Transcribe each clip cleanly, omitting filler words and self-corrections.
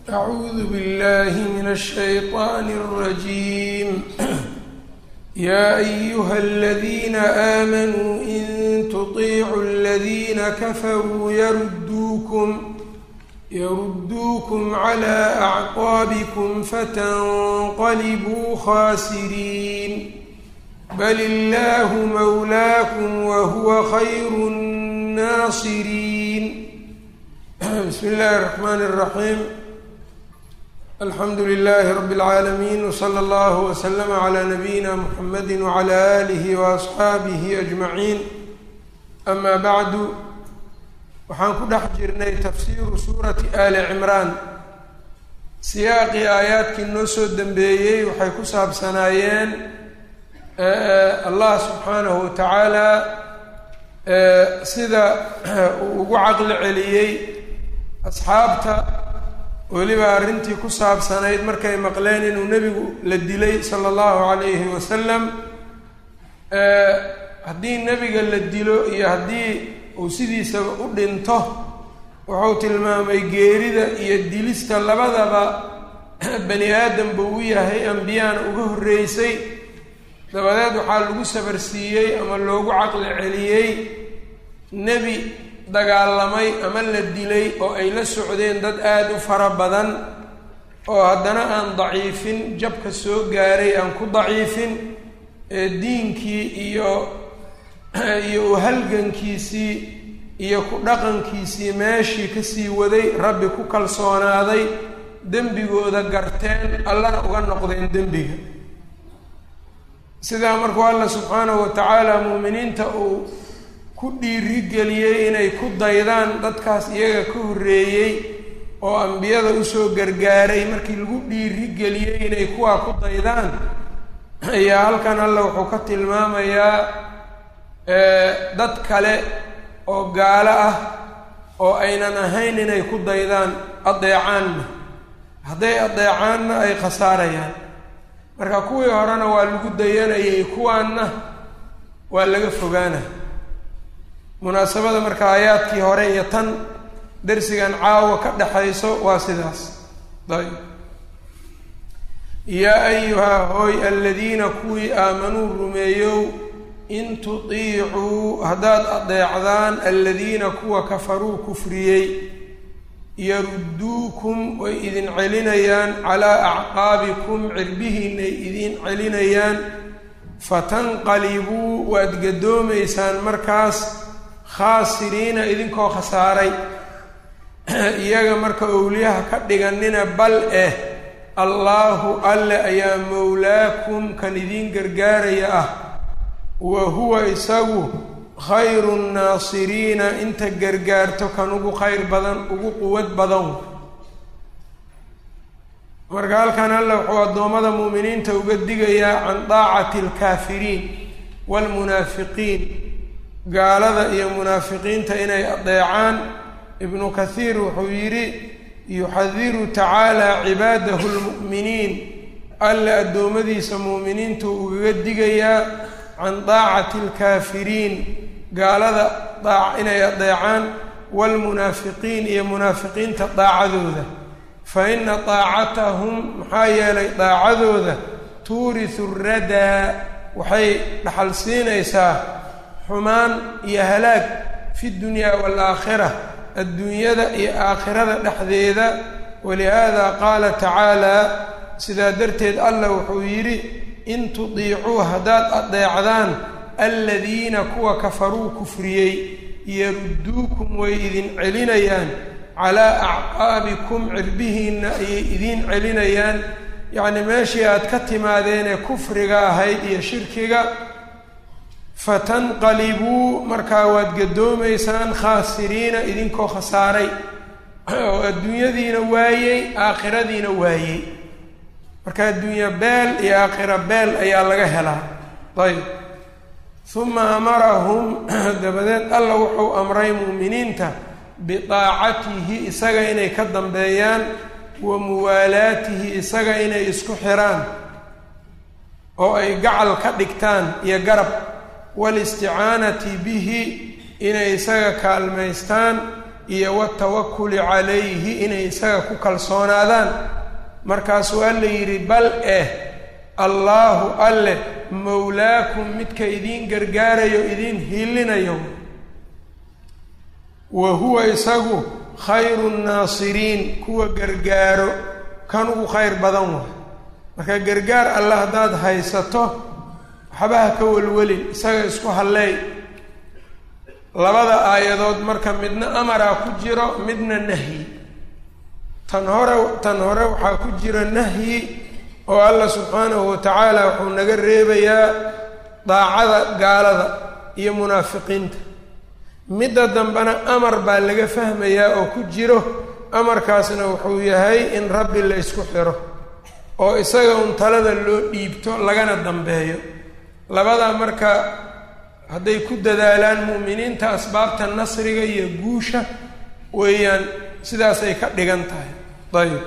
أعوذ بالله من الشيطان الرجيم يا أيها الذين آمنوا إن تطيعوا الذين كفروا يردوكم على أعقابكم فتنقلبوا خاسرين بل الله مولاكم وهو خير الناصرين. بسم الله الرحمن الرحيم. الحمد لله رب العالمين وصلى الله وسلم على نبينا محمد وعلى آله وأصحaabihi أجمعين. أما بعد, waxaan ku dhex jirnay tafsiiru suurati Ali Cimraan. siyaaqii aayaadkii noo soo dambeeyey waxay ku saabsanaayeen allah subxaanahu wa tacaala sida uu ugu caqli celiyey asxaabta, weliba arrintii ku saabsanayd markay maqleen inuu nebigu la dilay sala allahu calayhi wasalam. haddii nebiga la dilo iyo haddii uu sidiisaba u dhinto, wuxuu tilmaamay geerida iyo dilista labadaba bani aadam buu u yahay, ambiyana uga horreysay. dabadeed waxaa lagu sabarsiiyey ama loogu caqli celiyey nebi dagaalamay ama la dilay oo ay la socdeen dad aada u fara badan oo haddana aan daciifin, jabka soo gaaray aan ku daciifin, diinkii iyo uhalgankiisii iyo ku dhaqankiisii meeshii kasii waday, rabbi ku kalsoonaaday, dembigooda garteen, allana uga noqdeen dembiga. sidaa markuu alla subxaanahu wa tacaala muuminiinta uu ku dhiirigeliyey inay ku daydaan dadkaas iyaga ka horreeyey oo ambiyada usoo gargaaray, markii lagu dhiirigeliyey inay kuwaa ku daydaan, ayaa halkan alla wuxuu ka tilmaamayaa dad kale oo gaalo ah oo aynan ahayn inay ku daydaan, adeecaanna. hadday adeecaanna ay khasaarayaan. marka kuwii horena waa lagu dayanayay, kuwaanna waa laga fogaana. munaasabada marka aayaadkii hore iyo tan darsigan caawa ka dhexayso waa sidaas. ayb yaa ayuhaa hooy aladiina kuwii aamanuu rumeeyow, in tutiicuu haddaad adeecdaan aladiina kuwa kafaruu kufriyey, yarudduukum way idin celinayaan calaa acqaabikum, cirbihiinay idin celinayaan, fatanqalibuu waad gadoomaysaan markaas khaasiriina idinkoo khasaaray. iyaga marka owliyaha ka dhiganina, bal allaahu alle ayaa mowlaakum kan idiin gargaaraya ah, wa huwa isagu khayru nnaasiriina inta gargaarto kan ugu khayr badan, ugu quwad badan. marka halkan alle wuxuu addoommada mu'miniinta uga digayaa can daacati alkaafiriin waalmunaafiqiin, gaalada iyo munaafiqiinta inay adeecaan. ibnu kathiir wuxuu yidhi yuxadiru tacaala cibaadahu lmu'miniin, alle addoommadiisa mu'miniintu ugaga digayaa can daacati alkaafiriin, gaalada inay adeecaan, waalmunaafiqiin iyo munaafiqiinta daacadooda. fa ina daacatahum, maxaa yeelay daacadooda, tuurisu radaa, waxay dhaxal siinaysaa xumaan iyo halaag fi dunyaa waalaakhira, adduunyada iyo aakhirada dhexdeeda. walihaada qaala tacaala, sidaa darteed allah wuxuu yidhi, in tudiicuu haddaad adeecdaan aladiina kuwa kafaruu kufriyey, yarudduukum way idin celinayaan calaa acqaabikum, cirbihiinna ayay idiin celinayaan, yacni meeshii aad ka timaadeenee kufriga ahayd iyo shirkiga. fatanqalibuu, markaa waad gadoomaysaan khaasiriina idinkoo khasaaray oo adduunyadiina waayey, aakhiradiina waayey. marka adduunya beel iyo aakhira beel ayaa laga helaa. ayb uma amarahum, dabadeed alla wuxuu amray mu'miniinta bidaacatihi, isaga inay ka dambeeyaan, wa muwaalaatihi, isaga inay isku xiraan oo ay gacal ka dhigtaan iyo garab, walisticaanati bihi, inay isaga kaalmaystaan, iyo watawakuli calayhi inay isaga ku kalsoonaadaan. markaasuu alla yidhi bal allaahu alle mawlaakum midka idiin gargaarayo idiin hiilinayo, wa huwa isagu khayru nnaasiriin kuwa gargaaro kan ugu khayr badan waay. marka gargaar alla haddaad haysato waxbaha ka welwelin, isaga isku halleey. labada aayadood marka midna amaraa ku jiro midna nahyi. tan hore waxaa ku jira nahyi oo alla subxaanahu watacaala wuxuu naga reebayaa daacada gaalada iyo munaafiqiinta. midda dambena amar baa laga fahmayaa oo ku jiro, amarkaasna wuxuu yahay in rabbi la ysku xiro oo isaga un talada loo dhiibto lagana dambeeyo. labadaa marka hadday ku dadaalaan mu'miniinta asbaabta nasriga iyo guusha weeyaan, sidaasay ka dhigan tahay. ayb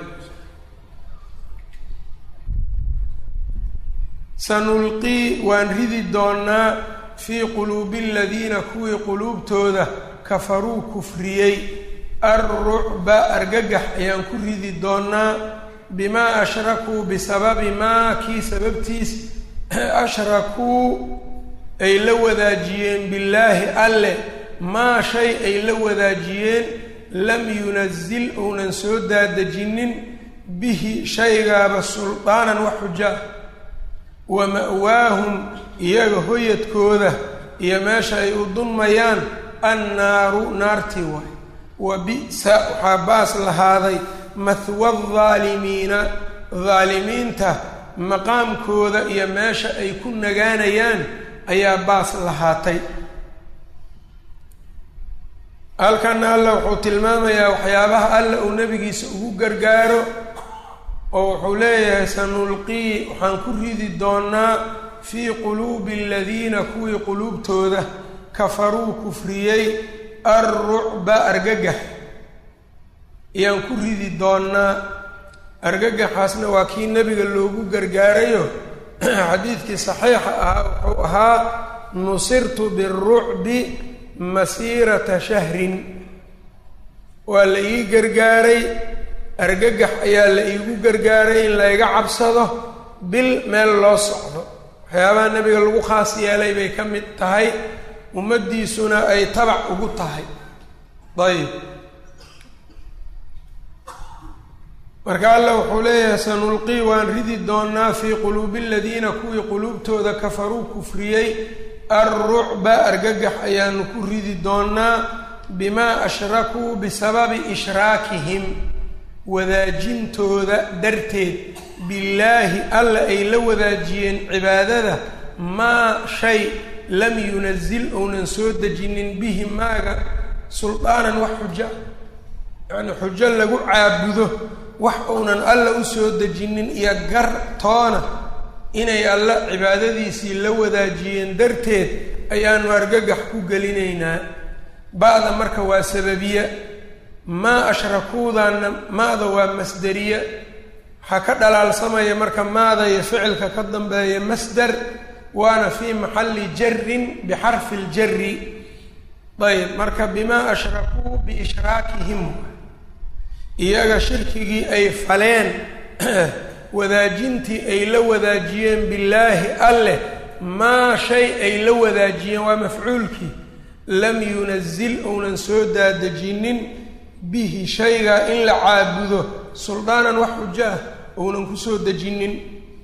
sanulqii waan ridi doonnaa fii quluubi aladiina kuwii quluubtooda kafaruu kufriyey alrucba argagax ayaan ku ridi doonnaa bimaa ashrakuu bisababi maa kii sababtiis ashrakuu ay la wadaajiyeen billaahi alle maa shay ay la wadaajiyeen lam yunazil uunan soo daadejinin bihi shaygaaba suldaanan wax xujaa. wa ma'waahum iyaga hoyadkooda iyo meesha ay u dunmayaan annaaru naartii waay. wa bi'sa waxaa baas lahaaday mahwa aldaalimiina daalimiinta maqaamkooda iyo meesha ay ku nagaanayaan ayaa baas lahaatay. halkana alla wuxuu tilmaamayaa waxyaabaha alla uu nebigiisa ugu gargaaro oo wuxuu leeyahay sanulqii waxaan ku ridi doonnaa fii quluubi aladiina kuwii quluubtooda kafaruu kufriyey alrucba argagax ayaan ku ridi doonnaa. argagaxaasna waa kii nebiga loogu gargaarayo xadiidkii saxiixa ahaa wuxuu ahaa nusirtu birucbi masiirata shahrin. waa la ii gargaaray argagax ayaa la iigu gargaaray in layga cabsado bil meel loo socdo. waxyaabaha nebiga lagu khaas yeelay bay ka mid tahay, ummaddiisuna ay tabac ugu tahay. ayb marka alla wuxuu leeyahay sanulqii waan ridi doonnaa fii quluubi aladiina kuwii quluubtooda kafaruu kufriyey alrucba argagax ayaanu ku ridi doonnaa bimaa ashrakuu bisababi ishraakihim wadaajintooda darteed billaahi alla ay la wadaajiyeen cibaadada maa shay lam yunazil ounan soo dejinin bihi maaga suldaanan wax xuja, yacnii xujo lagu caabudo wax uunan alla u soo dejinin iyo gar toona inay alla cibaadadiisii la wadaajiyeen darteed ayaanu argagax ku gelinaynaa. ba'da marka waa sababiya, maa ashrakuudaana maada waa masderiya. waxaa ka dhalaalsamaya marka maada iyo ficilka ka dambeeya masdar, waana fii maxalli jarin bixarfi ljari. ayb marka bimaa ashrakuu biishraakihim, iyaga shirkigii ay faleen wadaajintii ay la wadaajiyeen billaahi alleh maa shay ay la wadaajiyeen waa mafcuulkii lam yunazil ounan soo daadejinin bihi shaygaa in la caabudo suldaanan wax xujo ah ounan ku soo dejinin.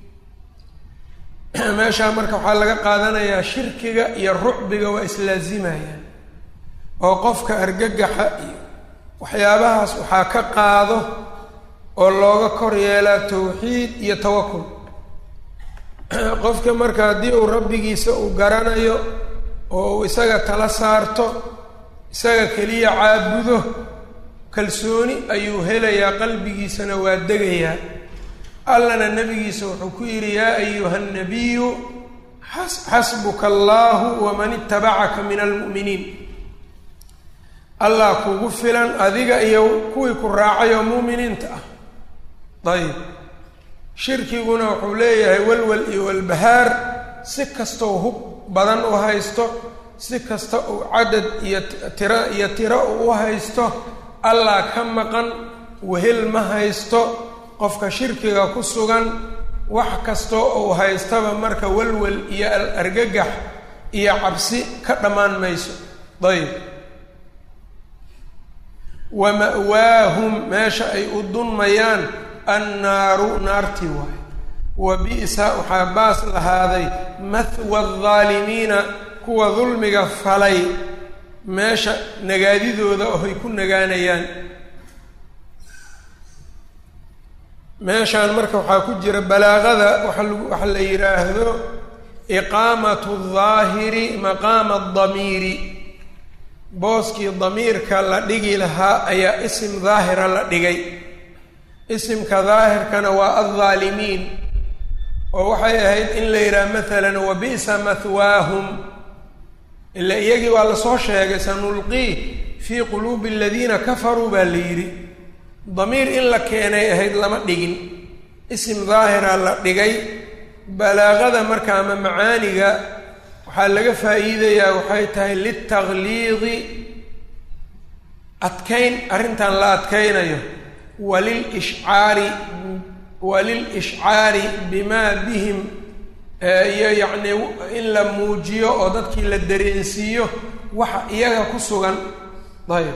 meeshaa marka waxaa laga qaadanayaa shirkiga iyo rucbiga waa islaazimayaan oo qofka argagaxa iyo waxyaabahaas waxaa ka qaado oo looga kor yeelaa tawxiid iyo tawakul. qofka marka haddii uu rabbigiisa uu garanayo oo uu isaga tala saarto, isaga keliya caabudo, kalsooni ayuu helayaa, qalbigiisana waa degayaa. allana nebigiisa wuxuu ku yidhi yaa ayuha nnabiyu xasbuka allaahu waman itabacaka min almu'miniin. allah kugu filan adiga iyo kuwii ku raacay oo mu'miniinta ah. ayib shirkiguna wuxuu leeyahay walwal iyo walbahaar, si kastoo hub badan u haysto, si kasta uu cadad iyo tiro u haysto allah ka maqan wehel ma haysto qofka shirkiga ku sugan wax kastoo uu haystaba marka walwal iyo argagax iyo cabsi ka dhammaan mayso dayib wa ma'waahum meesha ay u dunmayaan annaaru naarti waay wa bi'sa waxaa baas lahaaday mathwa aldaalimiina kuwa dulmiga falay meesha nagaadidooda ohay ku nagaanayaan meeshaan marka waxaa ku jira balaaqada waxa la yidhaahdo iqaamatu daahiri maqaama adamiiri booskii damiirka la dhigi lahaa ayaa isim daahira la dhigay isimka daahirkana waa aldaalimiin oo waxay ahayd in la yidhaha maalan wa bi'sa mathwaahum ila iyagii waa lasoo sheegay sanulqii fii quluubi aladiina kafaruu baa la yidhi damiir in la keenay ahayd lama dhigin isim daahira la dhigay balaaqada marka ama macaaniga waxaa laga faa'iidayaa waxay tahay liltakhliidi adkayn arrintan la adkaynayo walilishcaari bimaa bihim iyo yacnii in la muujiyo oo dadkii la dareensiiyo waxa iyaga ku sugan ayb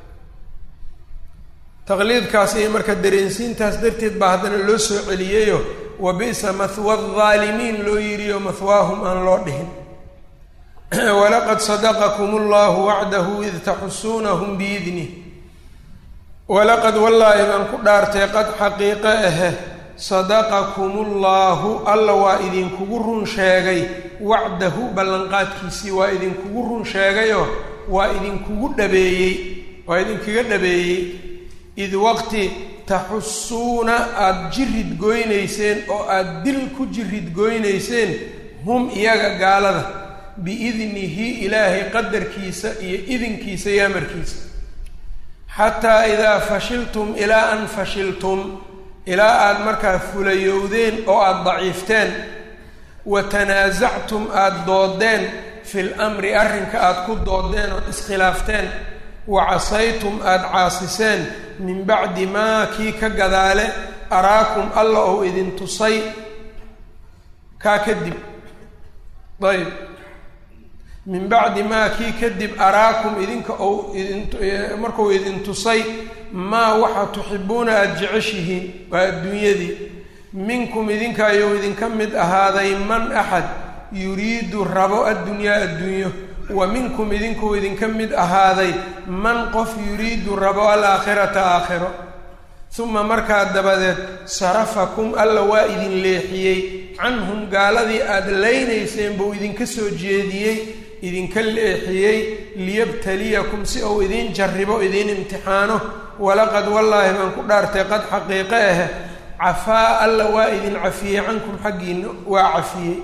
taqliidkaas iyo marka dareensiintaas darteed baa haddana loo soo celiyeyo wa bi'sa mathwa aldaalimiin loo yidhiyo mathwaahum aan loo dhihin walaqad sadaqakum allahu wacdahu id taxusuunahum biidnih walaqad wallaahi baan ku dhaartay qad xaqiiqo ahe sadaqakum ullahu alla waa idinkugu run sheegay wacdahu ballanqaadkiisii waa idinkugu run sheegayoo waa idinkugu dhabeeyey waa idinkaga dhabeeyey id waqti taxusuuna aada jirid goynayseen oo aada dil ku jirid goynayseen hum iyaga gaalada biidnihi ilaahay qadarkiisa iyo idinkiisa iyo amarkiisa xataa idaa fashiltum ilaa an fashiltum ilaa aada markaa fulayowdeen oo aada daciifteen wa tanaasactum aada doodeen fil amri arrinka aada ku doodeen oo iskhilaafteen wa casaytum aada caasiseen min bacdi maa kii ka gadaale araakum alla ou idin tusay kaa kadib ayb min bacdi maa kii kadib araakum idinka ou markuu idin tusay maa waxa tuxibuuna aada jeceshihiin waa adduunyadii minkum idinka ayuu idinka mid ahaaday man axad yuriidu rabo addunyaa adduunyo wa minkum idinkuu idinka mid ahaaday man qof yuriidu rabo alaakhirata aakhiro uma markaa dabadeed sarafakum alla waa idin leexiyey canhum gaaladii aada laynayseen buu idinka soo jeediyey idinka leexiyey liyabtaliyakum si uu idiin jarribo idiin imtixaano walaqad wallaahi baan ku dhaartay qad xaqiiqe ah cafaa alla waa idin cafiyey cankum xaggiina waa cafiyey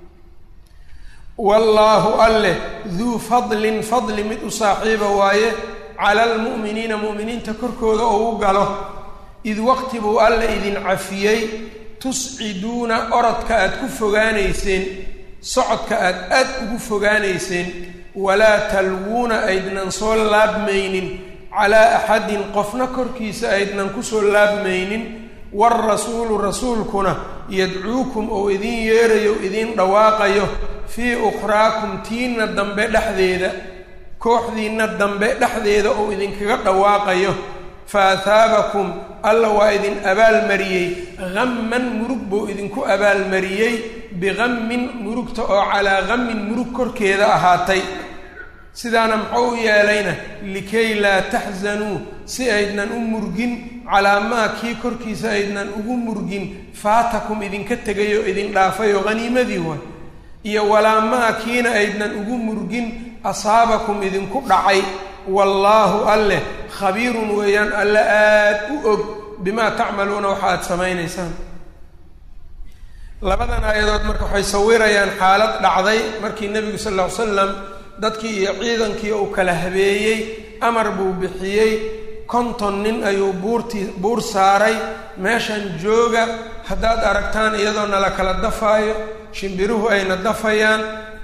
wallaahu alleh duu fadlin fadli mid u saaxiiba waaye cala almu'miniina mu'miniinta korkooda oo u galo id waqti buu alla idin cafiyey tusciduuna orodka aada ku fogaanayseen socodka aada ugu fogaanayseen walaa talwuuna aydnan soo laabmaynin calaa axadin qofna korkiisa aydnan kusoo laabmaynin waalrasuulu rasuulkuna yadcuukum ou idin yeerayo idin dhawaaqayo fii ukhraakum tiinna dambe dhexdeeda kooxdiinna dambe dhexdeeda ou idinkaga dhawaaqayo fa ahaabakum alla waa idin abaalmariyey hamman murug buu idinku abaalmariyey biqammin murugta oo calaa qammin murug korkeeda ahaatay sidaana muxuu u yeelayna likay laa taxsanuu si aydnan u murgin calaa maa kii korkiisa aydnan ugu murgin faatakum idinka tegay oo idin dhaafay oo haniimadii waay iyo walaa maa kiina aydnan ugu murgin asaabakum idinku dhacay wallaahu alleh khabiirun weeyaan alle aada u og bimaa tacmaluuna waxa aada samaynaysaan labadan aayadood marka waxay sawirayaan xaalad dhacday markii nebigu sal ll ly slam dadkii iyo ciidankii uu kala habeeyey amar buu bixiyey 50 nin ayuu buur saaray meeshan jooga haddaad aragtaan iyadoo nala kala dafaayo shimbiruhu ayna dafayaan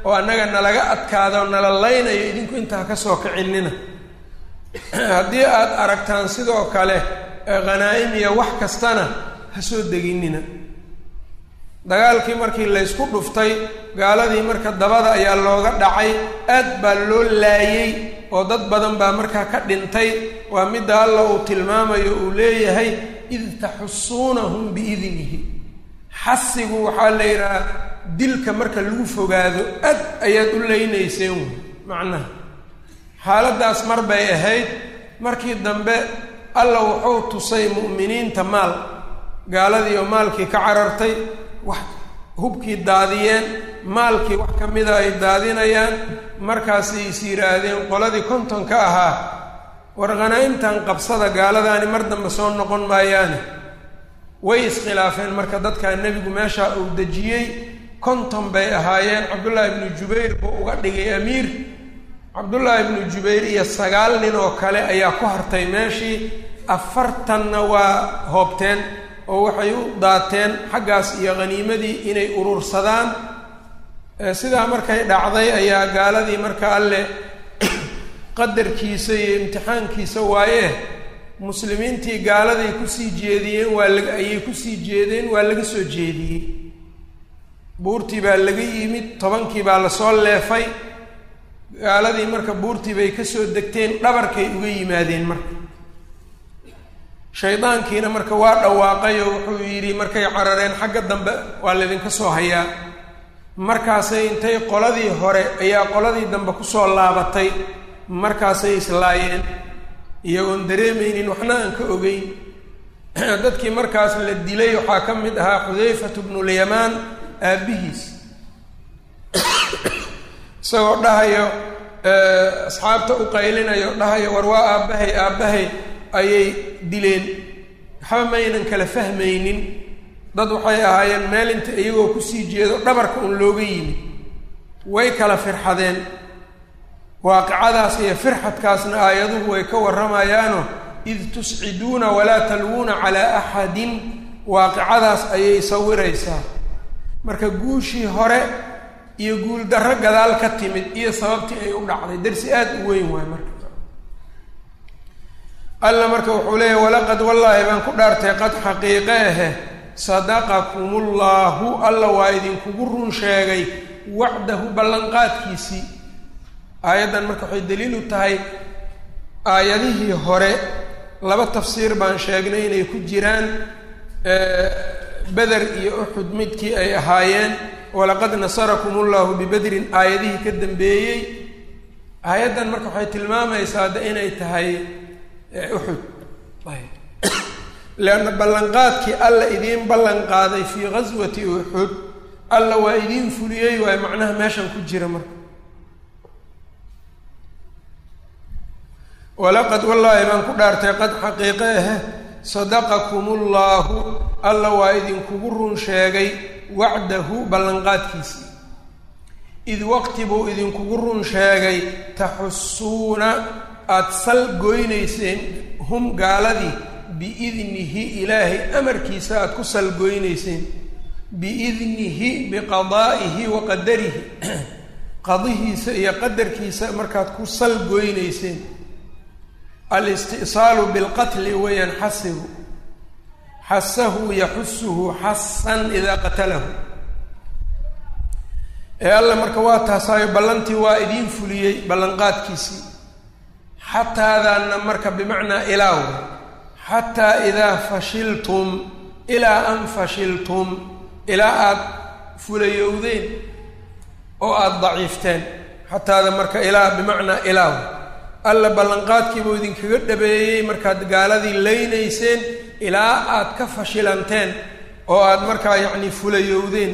oo annaga nalaga adkaado nala laynayo idinku intaa ka soo kicinina haddii aad aragtaan sidoo kale khanaa'im iyo wax kastana ha soo deginina dagaalkii markii laysku dhuftay gaaladii marka dabada ayaa looga dhacay aad baa loo laayay oo dad badan baa markaa ka dhintay waa midda alla uu tilmaamayo uu leeyahay id taxusuunahum biidnihi xasigu waxaa la yidhahaa dilka marka lagu fogaado aad ayaad u leynayseen wey macnaha xaaladdaas mar bay ahayd markii dambe alla wuxuu tusay mu'miniinta maal gaaladii oo maalkii ka carartay wax hubkii daadiyeen maalkii wax ka mida ay daadinayaan markaasay is yidhaahdeen qoladii kontonka ahaa war khanaa'imtan qabsada gaaladaani mar dambe soo noqon maayaane way iskhilaafeen marka dadkaa nebigu meeshaa uu dejiyey konton bay ahaayeen cabdullaahi ibnu jubayr buu uga dhigay amiir cabdullaahi ibnu jubayr iyo 9 nin oo kale ayaa ku hartay meeshii 40na waa hoobteen oo waxay u daateen xaggaas iyo khaniimadii inay urursadaan sidaa markay dhacday ayaa gaaladii marka alle qadarkiisa iyo imtixaankiisa waaye muslimiintii gaaladay kusii jeediyeen ayay kusii jeedeen waa laga soo jeediyey buurtii baa laga yimid 10kii baa lasoo leefay gaaladii marka buurtii bay ka soo degteen dhabarkay uga yimaadeen marka shaydaankiina marka waa dhawaaqay oo wuxuu yidhi markay carareen xagga dambe waa laydinka soo hayaa markaasay intay qoladii hore ayaa qoladii dambe kusoo laabatay markaasay islaayeen iyagoon dareemaynin waxna aan ka ogeyn dadkii markaas la dilay waxaa ka mid ahaa xudayfatu bnulyamaan aabbihiis isagoo dhahayo asxaabta u qaylinayo dhahayo war waa aabbahay ayay dileen waxba maynan kala fahmaynin dad waxay ahaayeen meel inta iyagoo kusii jeedo dhabarka un looga yimid way kala firxadeen waaqicadaas iyo firxadkaasna aayaduhu way ka warramayaano id tusciduuna walaa talwuuna calaa axadin waaqicadaas ayay sawiraysaa marka guushii hore iyo guul darro gadaal ka timid iyo sababtii ay u dhacday darsi aad u weyn waay marka alla marka wuxuu leeyahy walaqad wallaahi baan ku dhaartay qad xaqiiqe ahe sadaqakumullaahu alla waa idinkugu run sheegay wacdahu ballanqaadkiisii aayaddan marka waxay daliil u tahay aayadihii hore 2 tafsiir baan sheegnay inay ku jiraan beder iyo uxud midkii ay ahaayeen walaqad nasarakumullahu bibedrin aayadihii ka dambeeyey aayaddan marka waxay tilmaamaysaa de inay tahay uxud leanna ballanqaadkii alla idiin ballan qaaday fii ghaswati uxud alla waa idiin fuliyey waayo macnaha meeshan ku jira marka walaqad wallaahi baan ku dhaartay qad xaqiiqe ahe sadaqakumullaahu alla waa idinkugu run sheegay wacdahu ballanqaadkiisii id waqti buu idinkugu run sheegay taxusuuna aada sal goynayseen hum gaaladii biidnihi ilaahay amarkiisa aada ku salgoynayseen biidnihi biqadaa'ihi wa qadarihi qadihiisa iyo qadarkiisa markaad ku salgoynayseen alisti'saalu bilqatli weeyaan xasigu xasahu yaxusuhu xasan idaa qatalahu ee alla marka waa taasaayo ballantii waa idiin fuliyey ballanqaadkiisii xataadaanna marka bimacnaa ilaaw xataa idaa fashiltum ilaa an fashiltum ilaa aada fulayowdeen oo aada daciifteen xataada marka ilaa bimacnaa ilaaw alla ballanqaadkiibuu idinkaga dhabeeyey markaad gaaladii leynayseen ilaa aada ka fashilanteen oo aada markaa yacni fulayowdeen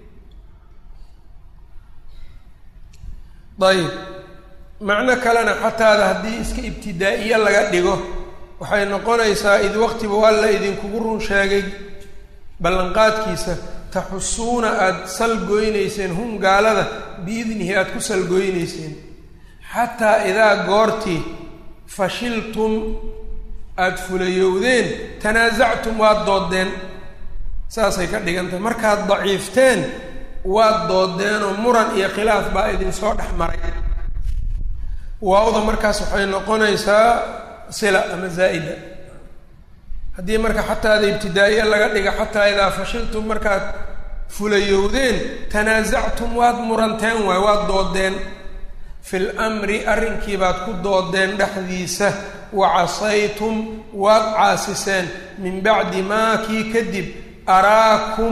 dayib macno kalena xataada haddii iska ibtidaa'iye laga dhigo waxay noqonaysaa id waqtibuu alla idinkugu run sheegay ballanqaadkiisa taxusuuna aada salgoynayseen hum gaalada biidnihi aada ku salgoynayseen xataa idaa goortii fashiltum aada fulayowdeen tanaasactum waad doodeen saasay ka dhigan tahay markaad daciifteen waad doodeenoo muran iyo khilaaf baa idinsoo dhex maray. waawda markaas waxay noqonaysaa sila ama zaa'ida. haddii marka xataada ibtidaa'iya laga dhiga xataa idaa fashiltum markaad fulayowdeen tanaasactum waad muranteen waay, waad doodeen. fil amri arrinkii baad ku doodeen dhexdiisa, wa casaytum waad caasiseen min bacdi maa kii kadib araakum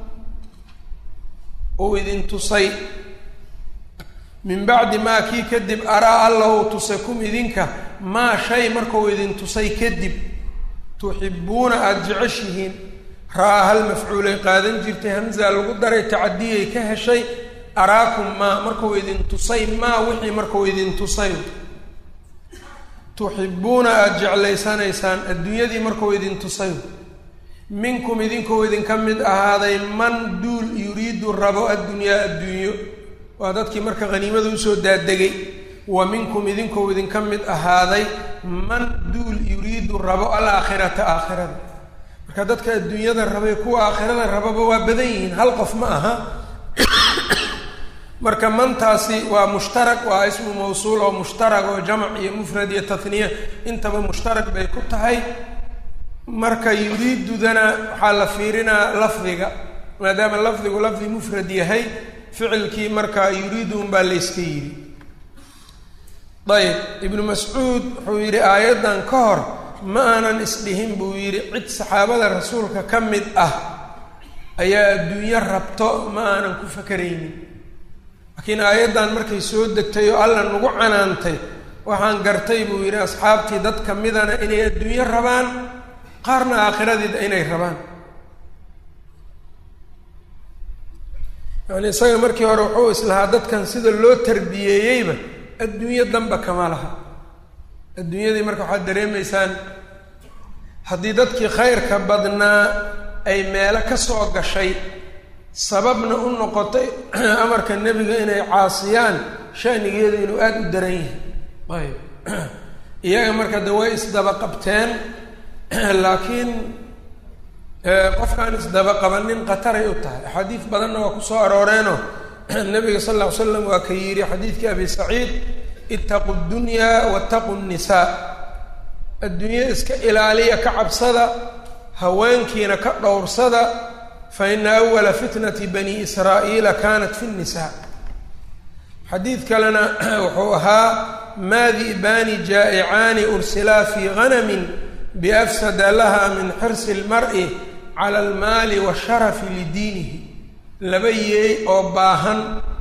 uu idin tusay, min bacdi maa kii kadib araa alla uu tusay kum idinka maa shay markuu idin tusay kadib tuxibuuna aada jeceshihiin. raa hal mafcuulay qaadan jirtay, hamza lagu daray, tacadiyay ka heshay. araakum maa markuu idin tusay, maa wixii markuu idin tusay. tuxibuuna aada jeclaysanaysaan adduunyadii markuu idin tusay. minkum idinkuu idinka mid ahaaday man duul yuriidu rabo addunyaa adduunyo, waa dadkii marka haniimada usoo daadegay. wa minkum idinkuu idinka mid ahaaday man duul yuriidu rabo alaakhirata aakhirada. marka dadka adduunyada rabay kuwa aakhirada rababa waa badan yihiin, hal qof ma aha. marka mantaasi waa mushtarak, waa ismu mawsuul oo mushtarak oo jamc iyo mufrad iyo tahniya intaba mushtarak bay ku tahay. marka yuriidudana waxaa la fiirinaa lafdiga, maadaama lafdigu lafdi mufrad yahay, ficilkii markaa yuriidu unbaa layska yidhi. ayb ibnu mascuud wuxuu yidhi aayaddan ka hor ma aanan isdhihin buu yidhi cid saxaabada rasuulka ka mid ah ayaa adduunyo rabto, ma aanan ku fakaraynin. laakiin aayaddan markay soo degtay oo alla nagu canaantay, waxaan gartay buu yidhi asxaabtii dad ka midana inay adduunyo rabaan, qaarna aakhiradiida inay rabaan. yani isaga markii hore wuxuu islahaa dadkan sida loo tarbiyeeyeyba adduunyo danba kama laha. adduunyadii marka waxaad dareemaysaan haddii dadkii khayrka badnaa ay meelo ka soo gashay, sababna u noqotay amarka nebiga inay caasiyaan, shanigeedu inuu aada u daran yahay. ayb iyaga marka de way isdaba qabteen, laakiin qofkaan isdaba qabanin khataray u tahay. axaadiis badanna waa kusoo arooreenoo nabiga sal lla ly slam waa ka yidhi xadiidkii abi saciid, ittaqu ddunyaa wattaqu nnisaa. adduunye iska ilaaliya, ka cabsada, haweenkiina ka dhowrsada. fa ina awala fitnati bani israa'iila kaanat fi nnisaa. xadiid kalena wuxuu ahaa maa di'baani jaa'icaani ursilaa fii ganamin biafsada laha min xirsi lmar'i cala almaali washarafi lidiinihi. laba yeey oo baahan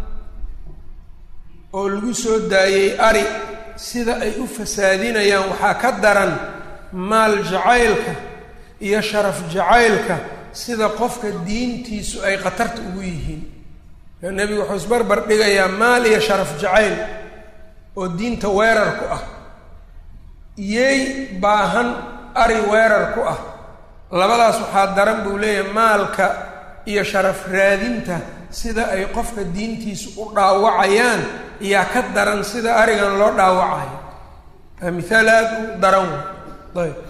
oo lagu soo daayey ari, sida ay u fasaadinayaan waxaa ka daran maal jacaylka iyo sharaf jacaylka, sida qofka diintiisu ay khatarta ugu yihiin. nebigu wuxuu isbarbar dhigayaa maal iyo sharaf jacayl oo diinta weerar ku ah, yeey baahan ari weerar ku ah. labadaas waxaa daran buu leeyahay maalka iyo sharaf raadinta, sida ay qofka diintiisu u dhaawacayaan iyaa ka daran sida arigan loo dhaawacayo. mithaal aada u daran wey. ayb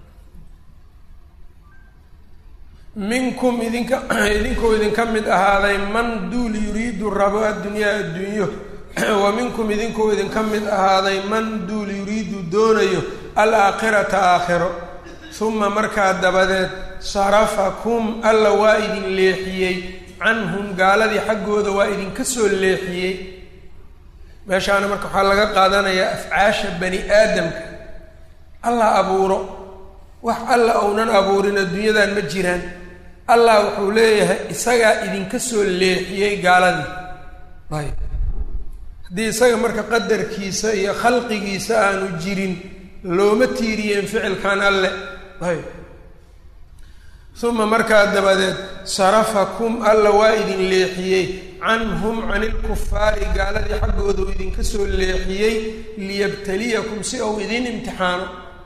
minkum idinkuu idinka mid ahaaday man duul yuriidu rabo addunyaa adduunyo, wa minkum idinkuu idinka mid ahaaday man duul yuriidu doonayo alaakhirata aakhiro. uma markaa dabadeed sarafakum alla waa idin leexiyey, canhum gaaladii xaggooda waa idinka soo leexiyey. meeshaana marka waxaa laga qaadanayaa afcaasha bani aadamka. allah abuuro wax alla ounan abuurin adduunyadan ma jiraan. allah wuxuu leeyahay isagaa idinka soo leexiyey gaaladii. ayb haddii isaga marka qadarkiisa iyo khalqigiisa aanu jirin, looma tiiriyeen ficilkan alle. ayb uma markaa dabadeed sarafakum alla waa idin leexiyey, canhum can ilkufaari gaaladii xaggooda uu idinka soo leexiyey, liyabtaliyakum si uu idin imtixaano.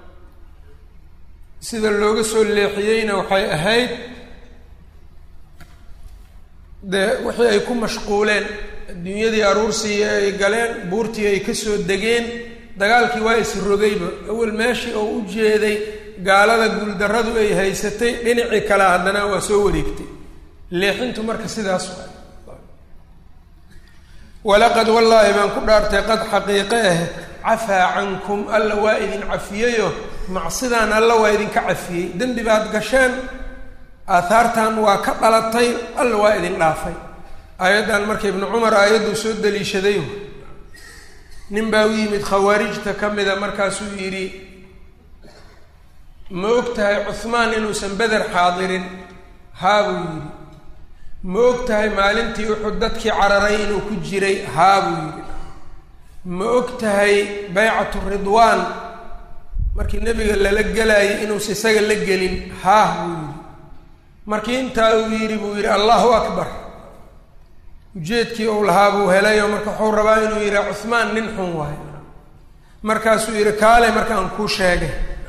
sida looga soo leexiyeyna waxay ahayd dee wixii ay ku mashquuleen, adduunyadii aruursii ay galeen, buurtii ay kasoo degeen, dagaalkii waa isrogayba. awel meeshii oo u jeeday gaalada guuldarradu ay haysatay, dhinacii kale haddana waa soo wareegtay. leexintu marka sidaas waay. walaqad wallaahi baan ku dhaartay qad xaqiiqe ah cafaa cankum alla waa idin cafiyeyo macsidaan alla waa idinka cafiyey dembi baad gasheen aahaartan waa ka dhalatay alla waa idin dhaafay aayaddan marka ibnu cumar aayadduu soo daliishaday nin baa u yimid khawaarijta ka mida markaasuu yidhi ma og tahay cuhmaan inuusan beder xaadirin haa buu yidhi ma og tahay maalintii uxud dadkii cararay inuu ku jiray haa buu yidhi ma og tahay baycatu ridwaan markii nebiga lala gelayay inuusa isaga la gelin haah buu yidhi markii intaa uu yidhi buu yidhi allahu akbar ujeedkii uu lahaa buu helayo marka wuxuu rabaa inuu yidhaha cuhmaan nin xun waayo markaasuu yidhi kaale marka aan kuu sheegay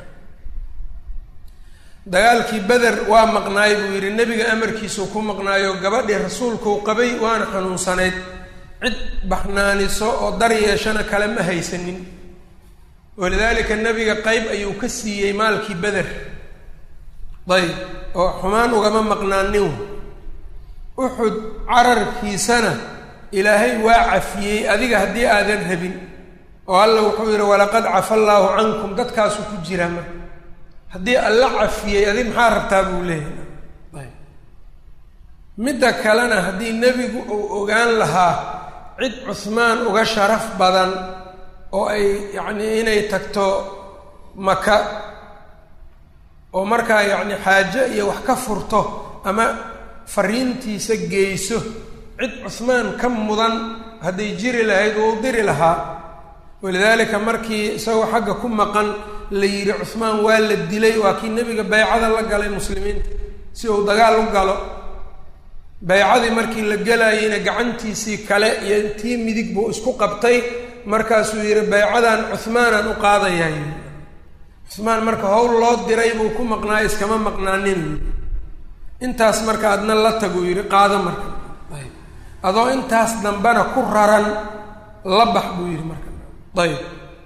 dagaalkii beder waa maqnaay buu yidhi nebiga amarkiisuu ku maqnaayo gabadhii rasuulkuu qabay waana xanuunsanayd cid baxnaaniso oo dar yeeshana kale ma haysanin walidaalika nebiga qeyb ayuu ka siiyey maalkii beder dayb oo xumaan ugama maqnaanin uxud cararkiisana ilaahay waa cafiyey adiga haddii aadan rabin oo alla wuxuu yidhi walaqad cafa allaahu cankum dadkaasuu ku jiraa marka haddii alla cafiyey adig maxaa rabtaa buu leeyahay ayb midda kalena haddii nebigu uu ogaan lahaa cid cuhmaan uga sharaf badan oo ay yacnii inay tagto maka oo markaa yacni xaajo iyo wax ka furto ama fariintiisa geyso cid cuhmaan ka mudan hadday jiri lahayd wuu diri lahaa walidaalika markii isagoo xagga ku maqan la yidhi cuhmaan waa la dilay waa kii nebiga baycada la galay muslimiinta si uu dagaal u galo baycadii markii la gelayeyna gacantiisii kale iyo tii midig buu isku qabtay markaasuu yidhi baycadan cuhmaanaan u qaadayaa cuhmaan marka howl loo diray buu ku maqnaa iskama maqnaanin intaas marka adna la taguu yidhi qaado marka ayb adoo intaas dambena ku raran la bax buu yidhi marka ayb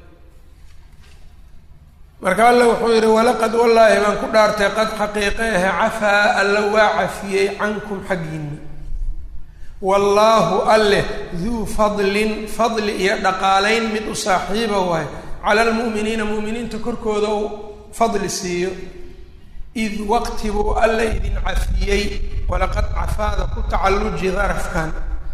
marka alla wuxuu yidhi walaqad wallaahi baan ku dhaartay qad xaqiiqe ahe cafaa alla waa cafiyey cankum xaggiinna wallaahu alleh duu fadlin fadli iyo dhaqaalayn mid u saaxiiba waay cala almu'miniina mu'miniinta korkooda uu fadli siiyo id waqti buu alla idin cafiyey walaqad cafaada ku tacalluji darafkan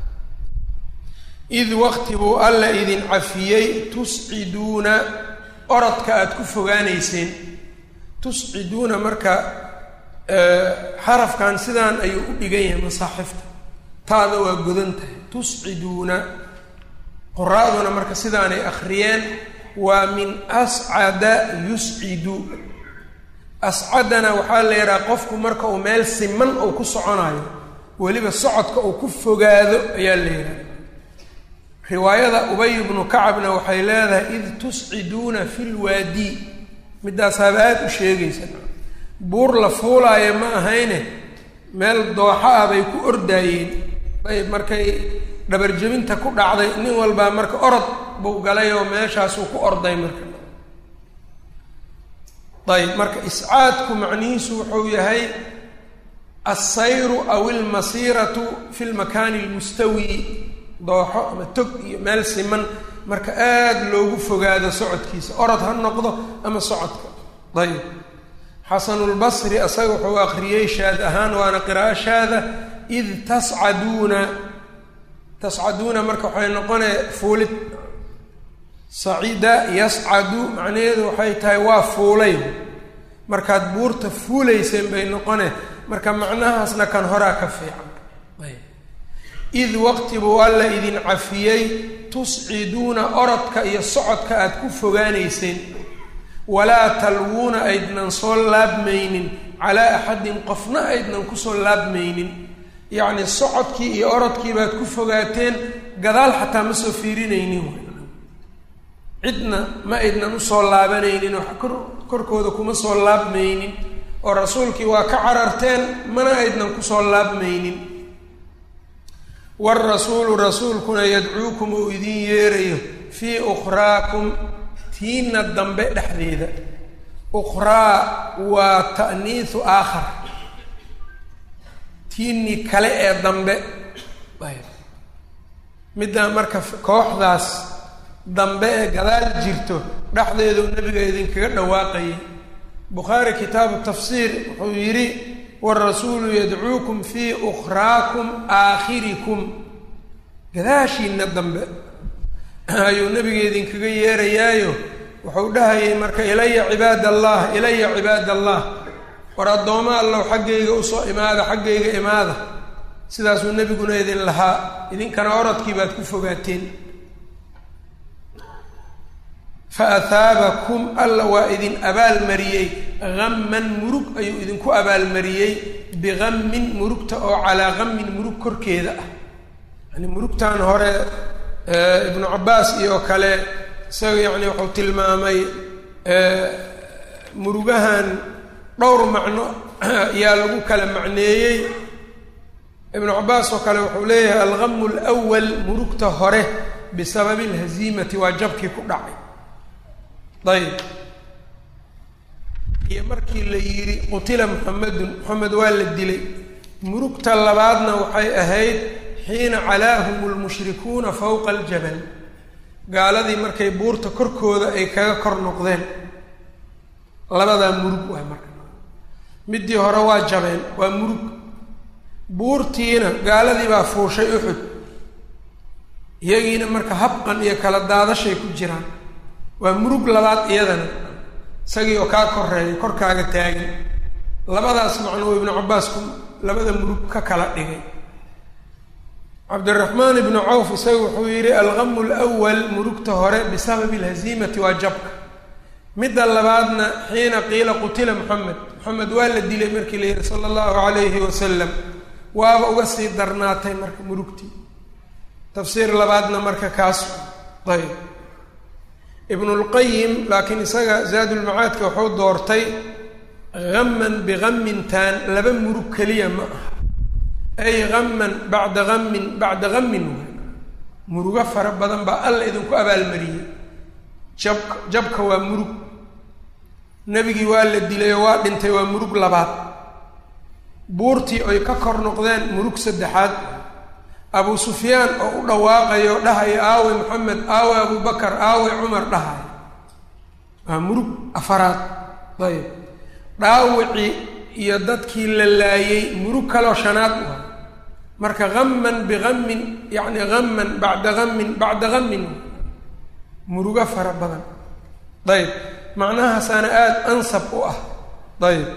id waqti buu alla idin cafiyey tusciduuna orodka aada ku fogaanayseen tusciduuna marka xarafkan sidaan ayuu u dhigan yahay masaaxifta taada waa godan tahay tusciduuna quraaduna marka sidaanay akhriyeen waa min ascada yuscidu ascadana waxaa la yidhaha qofku marka uu meel siman uu ku soconayo weliba socodka uu ku fogaado ayaa la yidhaha riwaayada ubay bnu kacabna waxay leedahay id tusciduuna fi lwaadi midaasaaba aada u sheegaysa buur la fuulaayo ma ahayne meel dooxa ah bay ku ordaayeen ayb markay dhabarjebinta ku dhacday nin walbaa marka orod buu galay oo meeshaasuu ku orday marka ayb marka iscaadku macnihiisu wuxuu yahay alsayru aw almasiiratu fi lmakaani almustawi dooxo ama tog iyo meel siman marka aada loogu fogaado socodkiisa orod ha noqdo ama socodka ayb xasanulbasri asaga wuxuu akriyey shaad ahaan waana qiraa'o shaada id tascaduuna marka waxay noqonay fuulid sacida yascadu macnaheedu waxay tahay waa fuulay markaad buurta fuulayseen bay noqone marka macnahaasna kan horaa ka fiican ayb id waqti buu alla idin cafiyey tusciduuna orodka iyo socodka aad ku fogaanayseen walaa talwuuna aydnan soo laabmaynin calaa axadin qofna aydnan kusoo laabmaynin yacni socodkii iyo orodkii baad ku fogaateen gadaal xataa ma soo fiirinaynin cidna ma aydnan usoo laabanaynin oo korkooda kuma soo laabmaynin oo rasuulkii waa ka cararteen mana aydnan kusoo laabmaynin waalrasuulu rasuulkuna yadcuukum uu idin yeerayo fii ukhraakum tiina dambe dhexdeeda ukhraa waa ta'niisu aakhar tiinii kale ee dambe middaa marka kooxdaas dambe ee gadaal jirto dhexdeedu nebiga idinkaga dhawaaqayay. bukhaari kitaabu tafsiir wuxuu yidhi warasuulu yadcuukum fii ukhraakum aakhirikum, gadaashiina dambe ayuu nebiga idinkaga yeerayaayo wuxuu dhahayay marka ilaya cibaad allah, ilaya cibaad allah, war addooma allow xaggayga usoo imaada, xaggayga imaada. sidaasuu nebiguna idin lahaa, idinkana orodkii baad ku fogaateen. fa ahaabakum alla waa idin abaalmariyey gamman murug ayuu idinku abaalmariyey bigammin murugta oo calaa gammin murug korkeeda ah. yani murugtan hore ibnu cabbaas iyo kale isaga yani wuxuu tilmaamay murugahan dhowr macno ayaa lagu kala macneeyey. ibnu cabbaas oo kale wuxuu leeyahay algamu lwal murugta hore bisababi alhaziimati waa jabkii ku dhacay. ayb iyo markii la yidhi qutila muxamedun, moxamed waa la dilay. murugta labaadna waxay ahayd xiina calaahum lmushrikuuna fawqa aljabal, gaaladii markay buurta korkooda ay kaga kor noqdeen. labadaa murug waa marka midii hore waa jabeen, waa murug. buurtiina gaaladii baa fuushay uxud, iyagiina marka habqan iyo kala daadashay ku jiraan, waa murug labaad iyadana, isagii oo kaa koreeya korkaaga taagan. labadaas macnuu ibnu cabbaasku labada murug ka kala dhigay. cabdiraxmaan ibnu cawf isaga wuxuu yidhi algamu lwal murugta hore bisababi alhaziimati waa jabka, midda labaadna xiina qiila qutila moxamed, moxamed waa la dilay markii la yidhi sala allahu calayhi wasalam, waaba uga sii darnaatay marka murugtii. tafsiir labaadna marka kaas. ayb ibnulqayim laakiin isaga zaadulmacaadka wuxuu doortay gamman bigammintaan laba murug keliya ma aha, ay gamman bacda gammin bacda gammin, murugo fara badan baa alla idinku abaalmariyey. jabka waa murug, nebigii waa la dilay oo waa dhintay, waa murug labaad. buurtii ay ka kor noqdeen murug saddexaad. abu sufyaan oo u dhawaaqayo dhahaya aawe moxamed, aawe abubakar, aawe cumar dhahay, waa murug afaraad. ayb dhaawicii iyo dadkii la laayay murug kaloo shanaad u ah. marka gamman bigammin yacni gamman bacda gammin bacda gammin, murugo fara badan. ayb macnahaasaana aada ansab u ah. ayb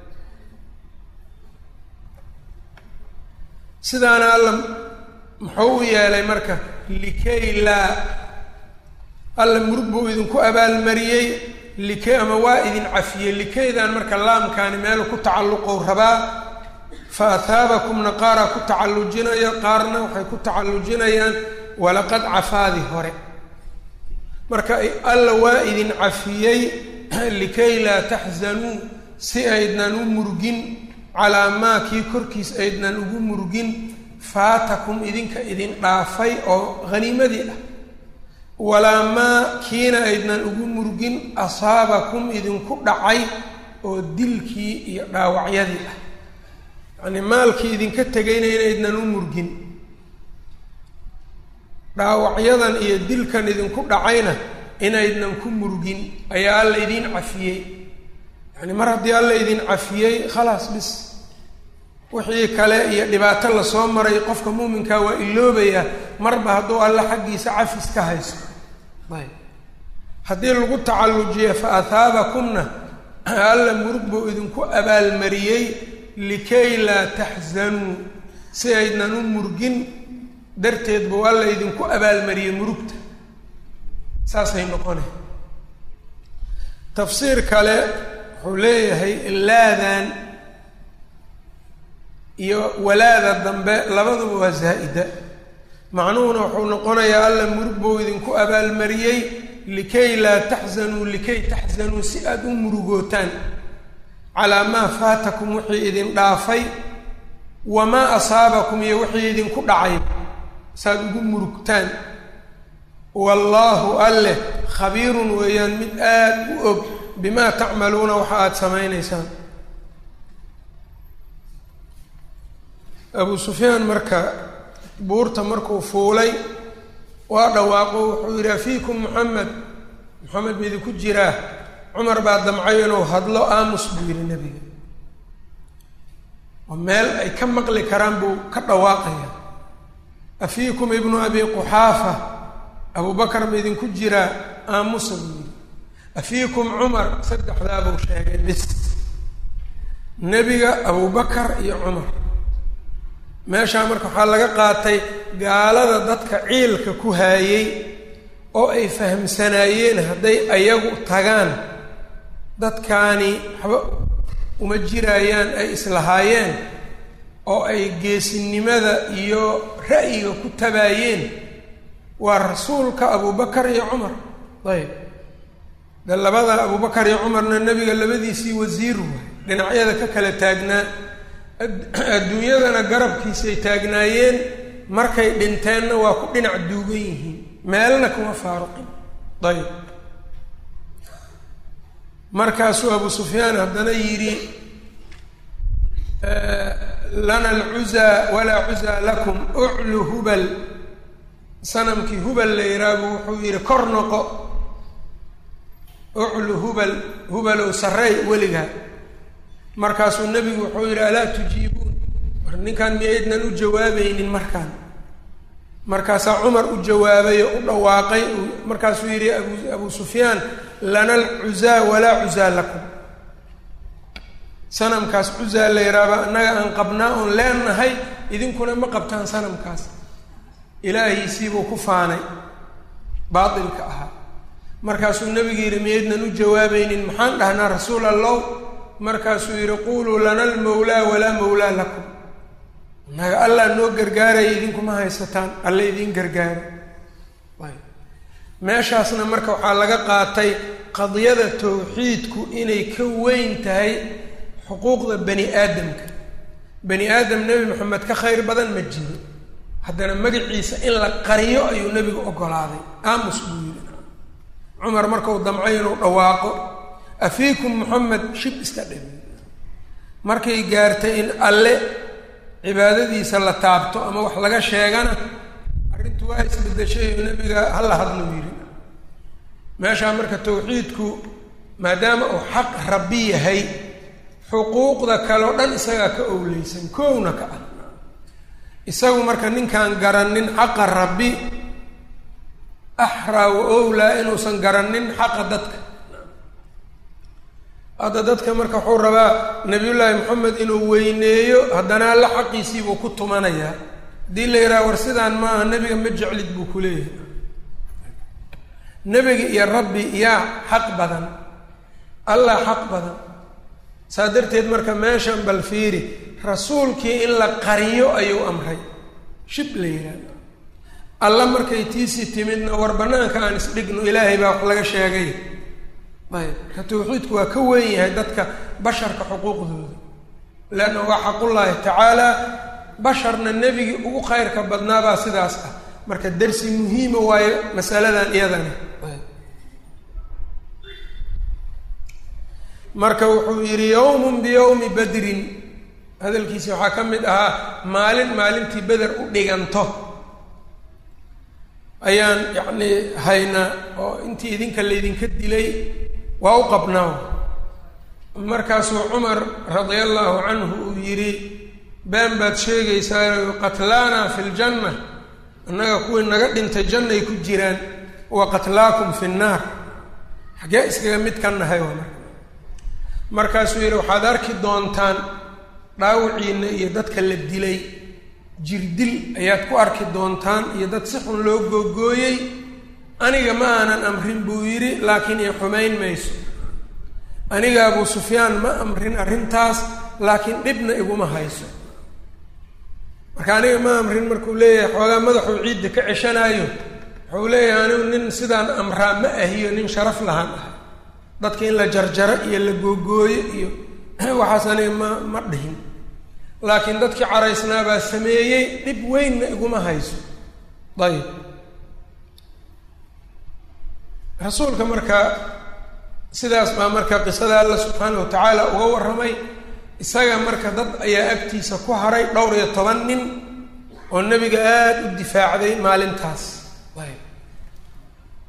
sidaana alla muxuu u yeelay marka likay laa, alla murug buu idinku abaalmariyey likay, ama waa idin cafiyey. likaydan marka laamkaani meelu ku tacalluqow rabaa. fa ahaabakumna qaaraa ku tacallujinaya, qaarna waxay ku tacallujinayaan walaqad cafaadii hore. marka alla waa idin cafiyey likay laa taxzanuu, si aydnan u murugin calaa maa kii korkiis aydnan ugu murugin faatakum idinka idin dhaafay oo haniimadii ah, walaa maa kiina aydnan ugu murugin asaabakum idinku dhacay oo dilkii iyo dhaawacyadii ah. yacnii maalkii idinka tegayna inaydnan u murgin, dhaawacyadan iyo dilkan idinku dhacayna inaydnan ku murgin ayaa alla idin cafiyey. yacni mar haddii alla idin cafiyey khalaas bis, wixii kale iyo dhibaato lasoo maray qofka muuminkaa waa iloobayaa marba hadduu alla xaggiisa cafis ka haysto. ayb haddii lagu tacallujiyo fa ahaabakumna alla murug buu idinku abaalmariyey likay laa taxzanuu, si aydnan u murgin darteed buu alla idinku abaalmariyey murugta. saasay noqone. tafsiir kale wuxuu leeyahay laadan iyo walaada dambe labaduba waa zaa'ida. macnuhuna wuxuu noqonayaa alla murug buu idinku abaalmariyey likay laa taxzanuu, likay taxzanuu si aada u murugootaan calaa maa faatakum wixii idin dhaafay, wamaa asaabakum iyo wixii idinku dhacay saaad ugu murugtaan. wallaahu alleh khabiirun weeyaan mid aada u og bimaa tacmaluuna waxa aada samaynaysaan. abu sufyaan marka buurta markuu fuulay waa dhawaaqo wuxuu yidhi afiikum muxamed midinku jiraa cumar baa damcay inuu hadlo aamus buu yidhi nebiga oo meel ay ka maqli karaan buu ka dhawaaqaya afiikum ibnu abi quxaafa abubakar midinku jiraa aamusa buu yidhi afiikum cumar saddexdaa buu sheegay bis nebiga abubakar iyo cumar meeshaa marka waxaa laga qaatay gaalada dadka ciilka ku haayey oo ay fahamsanaayeen hadday ayagu tagaan dadkaani waxba uma jiraayaan ay islahaayeen oo ay geesinimada iyo ra'yiga ku tabaayeen waa rasuulka abubakar iyo cumar ayb de labada abubakar iyo cumarna nebiga labadiisii wasiir waay dhinacyada ka kala taagnaa adduunyadana garabkiisay taagnaayeen markay dhinteenna waa ku dhinac duugan yihiin meelna kuma faaruqin ayb markaasuu abu sufyaan haddana yidhi lana alcuzaa walaa cuzaa lakum uclu hubal sanamkii hubal la yihaabu wuxuu yidhi kor noqo uclu hubalow sarreey weligaa markaasuu nebigu wuxuu yidhi alaa tujiibuun war ninkan miyaydnan u jawaabaynin markaasaa cumar u jawaabay oo u dhawaaqay markaasuu yidhi abu sufyaan lana alcuzaa walaa cuzaa lakum sanamkaas cuzaa la yidhaaba annaga aan qabnaa oon leenahay idinkuna ma qabtaan sanamkaas ilaahiisiibuu ku faanay baatilka ahaa markaasuu nebigu yidhi miyaydnan u jawaabaynin maxaan dhahnaa rasuul allow markaasuu yidhi quuluu lana almawlaa walaa mawlaa lakum naga allah noo gargaaraya idinkuma haysataan alla idiin gargaaro meeshaasna marka waxaa laga qaatay qadiyada tawxiidku inay ka weyn tahay xuquuqda bani aadamka bani aadam nebi maxamed ka khayr badan ma jiro haddana magaciisa in la qariyo ayuu nebigu ogolaaday aamus buu yidhi cumar markau damcay inuu dhawaaqo afiikum muxamed shib iska dhibi markay gaartay in alle cibaadadiisa la taabto ama wax laga sheegana arrintu waa isbedeshay oo nebiga hala hadlo yidhi meeshaa marka tawxiidku maadaama uu xaq rabbi yahay xuquuqda kale o dhan isagaa ka owleysan koowna ka ah isagu marka ninkaan garannin xaqa rabbi axraa wa owlaa inuusan garannin xaqa dadka hadda dadka marka wuxuu rabaa nabiyullaahi moxamed inuu weyneeyo haddana alla xaqiisiibuu ku tumanayaa haddii la yidhaha war sidaan maaha nebiga ma jeclid buu ku leeyahay nebiga iyo rabbi yaa xaq badan allah xaq badan saa darteed marka meeshan bal fiiri rasuulkii in la qariyo ayuu amray shib la yidhahda alla markay tiisii timidna war bannaanka aan isdhigno ilaahay baa wax laga sheegay ayb ka tawxiidku waa ka weyn yahay dadka basharka xuquuqdooda leanna waa xaqullaahi tacaala basharna nebigii ugu khayrka badnaabaa sidaas ah marka darsi muhiima waayo masaladan iyadana marka wuxuu yidhi yawmun biyawmi badrin hadalkiisi waxaa ka mid ahaa maalintii beder u dhiganto ayaan yacni haynaa oo intii idinka laydinka dilay waa u qabnaa markaasuu cumar radia allaahu canhu uu yidhi been baad sheegaysaa qatlaana fi ljanna annaga kuwii naga dhintay jannay ku jiraan wa qatlaakum fi nnaar xaggee iskaga mid ka nahay waa markaasuu yidhi waxaad arki doontaan dhaawiciinna iyo dadka la dilay jirdil ayaad ku arki doontaan iyo dad si xun loo googooyey aniga ma aanan amrin buu yidhi laakiin i xumayn mayso aniga abu sufyaan ma amrin arrintaas laakiin dhibna iguma hayso marka aniga ma amrin markuu leeyahay xoogaa madaxuu ciidda ka ceshanaayo wuxuu leeyahay anigu nin sidaan amraa ma ahiyo nin sharaf lahaan ah dadka in la jarjaro iyo la googooyo iyo waxaas aniga ma dhihin laakiin dadkii caraysnaa baa sameeyey dhib weynna iguma hayso ayib rasuulka marka sidaas baa marka qisada alla subxaana wa tacaala uga warramay isaga marka dad ayaa agtiisa ku haray 12 nin oo nebiga aada u difaacday maalintaas ayb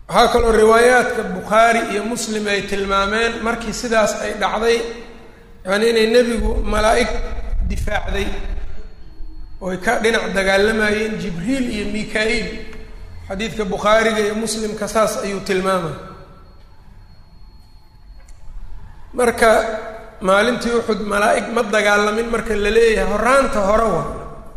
waxaa kaloo riwaayaadka bukhaari iyo muslim ay tilmaameen markii sidaas ay dhacday yani inay nebigu malaa'ig difaacday ooy ka dhinac dagaalamayeen jibriil iyo mika-iil xadiidka bukhaariga iyo muslimka saas ayuu tilmaamay marka maalintii uxud malaa'ig ma dagaalamin marka la leeyahay horaanta hore wa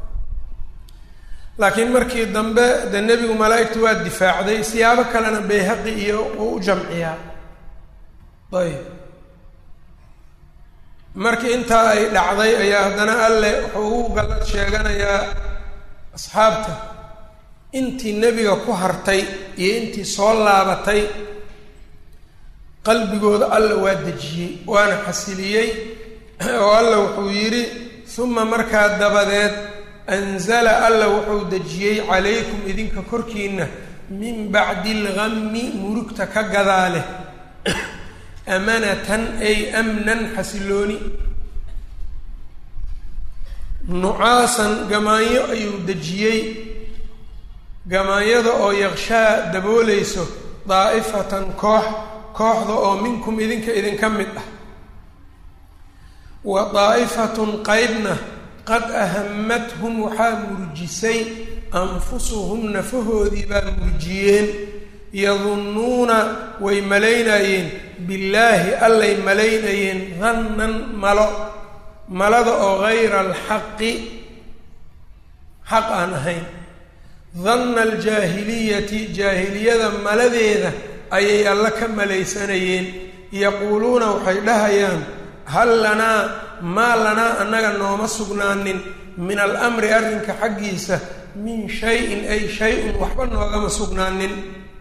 laakiin markii dambe dee nebigu malaa'igtu waa difaacday siyaabo kalena bayhaqi iyo uu u jamciyaa ayb markii intaa ay dhacday ayaa haddana alle wuxuu ugu gallad sheeganayaa asxaabta intii nebiga ku hartay iyo intii soo laabatay qalbigooda alla waa dejiyey waana xasiliyey oo alla wuxuu yidhi uma markaa dabadeed anzala alla wuxuu dejiyey calaykum idinka korkiina min bacdi algammi murugta ka gadaale amanatan ay amnan xasilooni nucaasan gamaanyo ayuu dejiyey gamaanyada oo yaqshaa daboolayso daa'ifatan kooxda oo minkum idinka mid ah wa daa'ifatun qaybna qad ahamathum waxaa murjisay anfusuhum nafahoodii baa murjiyeen yadunnuuna way malaynayeen billaahi allay malaynayeen dannan malada oo gayra alxaqi xaq aan ahayn danna aljaahiliyati jaahiliyada maladeeda ayay alla ka malaysanayeen yaquuluuna waxay dhahayaan hal lanaa maa lanaa annaga nooma sugnaanin min alamri arrinka xaggiisa min shay-in ay shay-un waxba noogama sugnaanin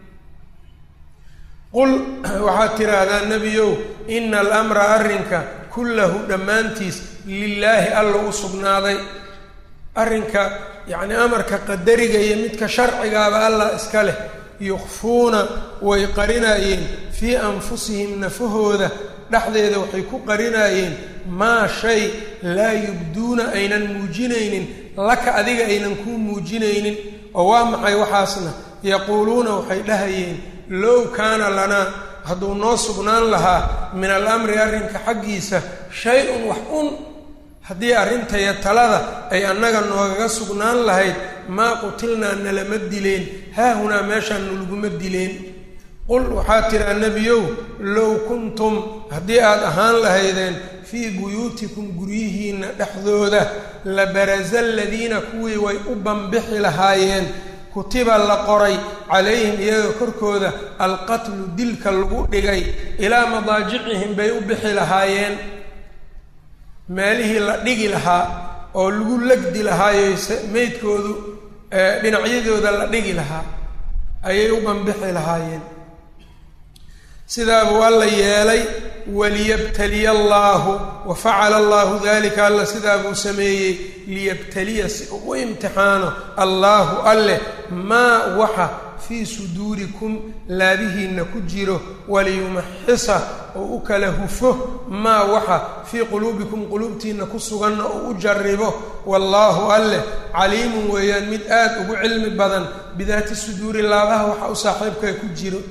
qul waxaad tidhaahdaa nebiyow ina alamra arrinka kullahu dhammaantiis lilaahi alla u sugnaaday arrinka yacni amarka qadariga iyo midka sharcigaaba allah iska leh yukhfuuna way qarinayeen fii anfusihim nafahooda dhexdeeda waxay ku qarinayeen maa shay laa yubduuna aynan muujinaynin laka adiga aynan kuu muujinaynin oo waa maxay waxaasna yaquuluuna waxay dhahayeen low kaana lanaa hadduu noo sugnaan lahaa min alamri arrinka xaggiisa shay-un wax haddii arrintaya talada ay annaga noogaga sugnaan lahayd maa qutilnaa nalama dileen haahunaa meeshaan nalaguma dileen qul waxaad tidhaa nebiyow low kuntum haddii aad ahaan lahaydeen fii buyuutikum guryihiinna dhexdooda la barasa aladiina kuwii way u banbixi lahaayeen kutiba la qoray calayhim iyaga korkooda alqatlu dilka lagu dhigay ilaa madaajicihim bay u bixi lahaayeen meelihii la dhigi lahaa oo lagu legdi lahaayo meydkoodu dhinacyadooda la dhigi lahaa ayay u banbixi lahaayeen sidaabuu alla yeelay waliyabtaliya allaahu wa facala allaahu dalika alla sidaabuu sameeyey liyabtaliya si uu u imtixaano allaahu alleh maa waxa fii suduurikum laabihiinna ku jiro waliyumaxisa oo u kala hufo maa waxa fii quluubikum quluubtiinna ku suganna oo u jarribo wallaahu alleh caliimun weeyaan mid aad ugu cilmi badan bidaati suduuri laabaha waxa u saaxiibkaa ku jiro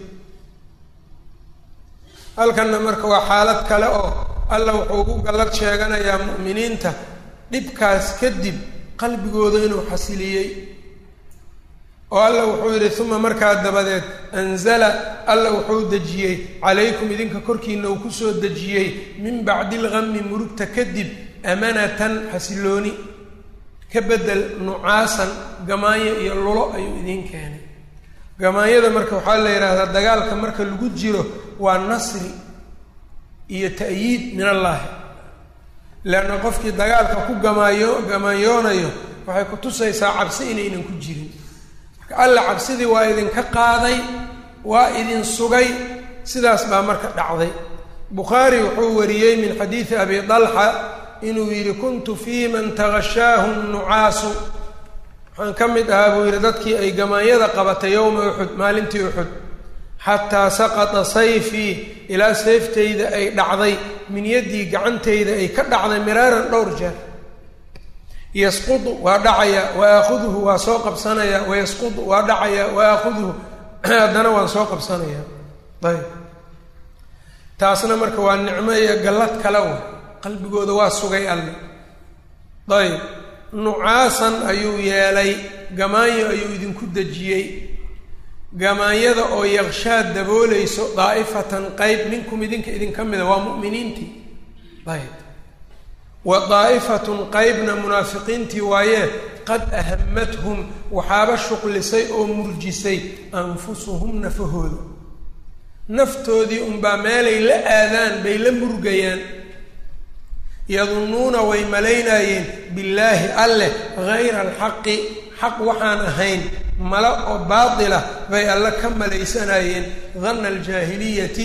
halkanna marka waa xaalad kale oo alla wuxuu ugu gallad sheeganayaa mu'miniinta dhibkaas kadib qalbigooda inuu xasiliyey oo alla wuxuu yidhi uma markaa dabadeed anzala alla wuxuu dejiyey calaykum idinka korkiina uu ku soo dejiyey min bacdi algammi murugta kadib amanatan xasilooni ka bedel nucaasan gamaanyo iyo lulo ayuu idiin keenay gamaanyada marka waxaa la yidhaahdaa dagaalka marka lagu jiro waa nasri iyo ta'yiid min allaahi leanna qofkii dagaalka ku gamaanyoonayo waxay ku tusaysaa cabsi inaynan ku jirin marka alla cabsidii waa idinka qaaday waa idin sugay sidaas baa marka dhacday bukhaari wuxuu wariyey min xadiidi abi dalxa inuu yidhi kuntu fii man tagashaahu nucaasu waxaan ka mid ahaa buu yidhi dadkii ay gamaanyada qabatay yowma uxud maalintii uxud xataa saqata sayfii ilaa sayftayda ay dhacday min yaddii gacantayda ay ka dhacday miraaran dhowr jeer yasqudu waa dhacaya wa aakhuduhu waa soo qabsanaya wayasqudu waa dhacaya wa aakhuduhu haddana waan soo qabsanayaa ayb taasna marka waa nicmo iyo gallad kale wa qalbigooda waa sugay alle ayb nucaasan ayuu yeelay gamaanyo ayuu idinku dejiyey gamaanyada oo yaqshaad daboolayso daa'ifatan qayb minkum idinka mida waa mu'miniintii ayb wa daa'ifatun qaybna munaafiqiintii waayee qad ahamathum waxaaba shuqlisay oo murjisay anfusuhum nafahooda naftoodii unbaa meelay la aadaan bay la murgayaan yadunnuuna way malaynayeen billaahi alleh hayra alxaqi xaq waxaan ahayn mala oo baatila bay alle ka malaysanayeen danna aljaahiliyati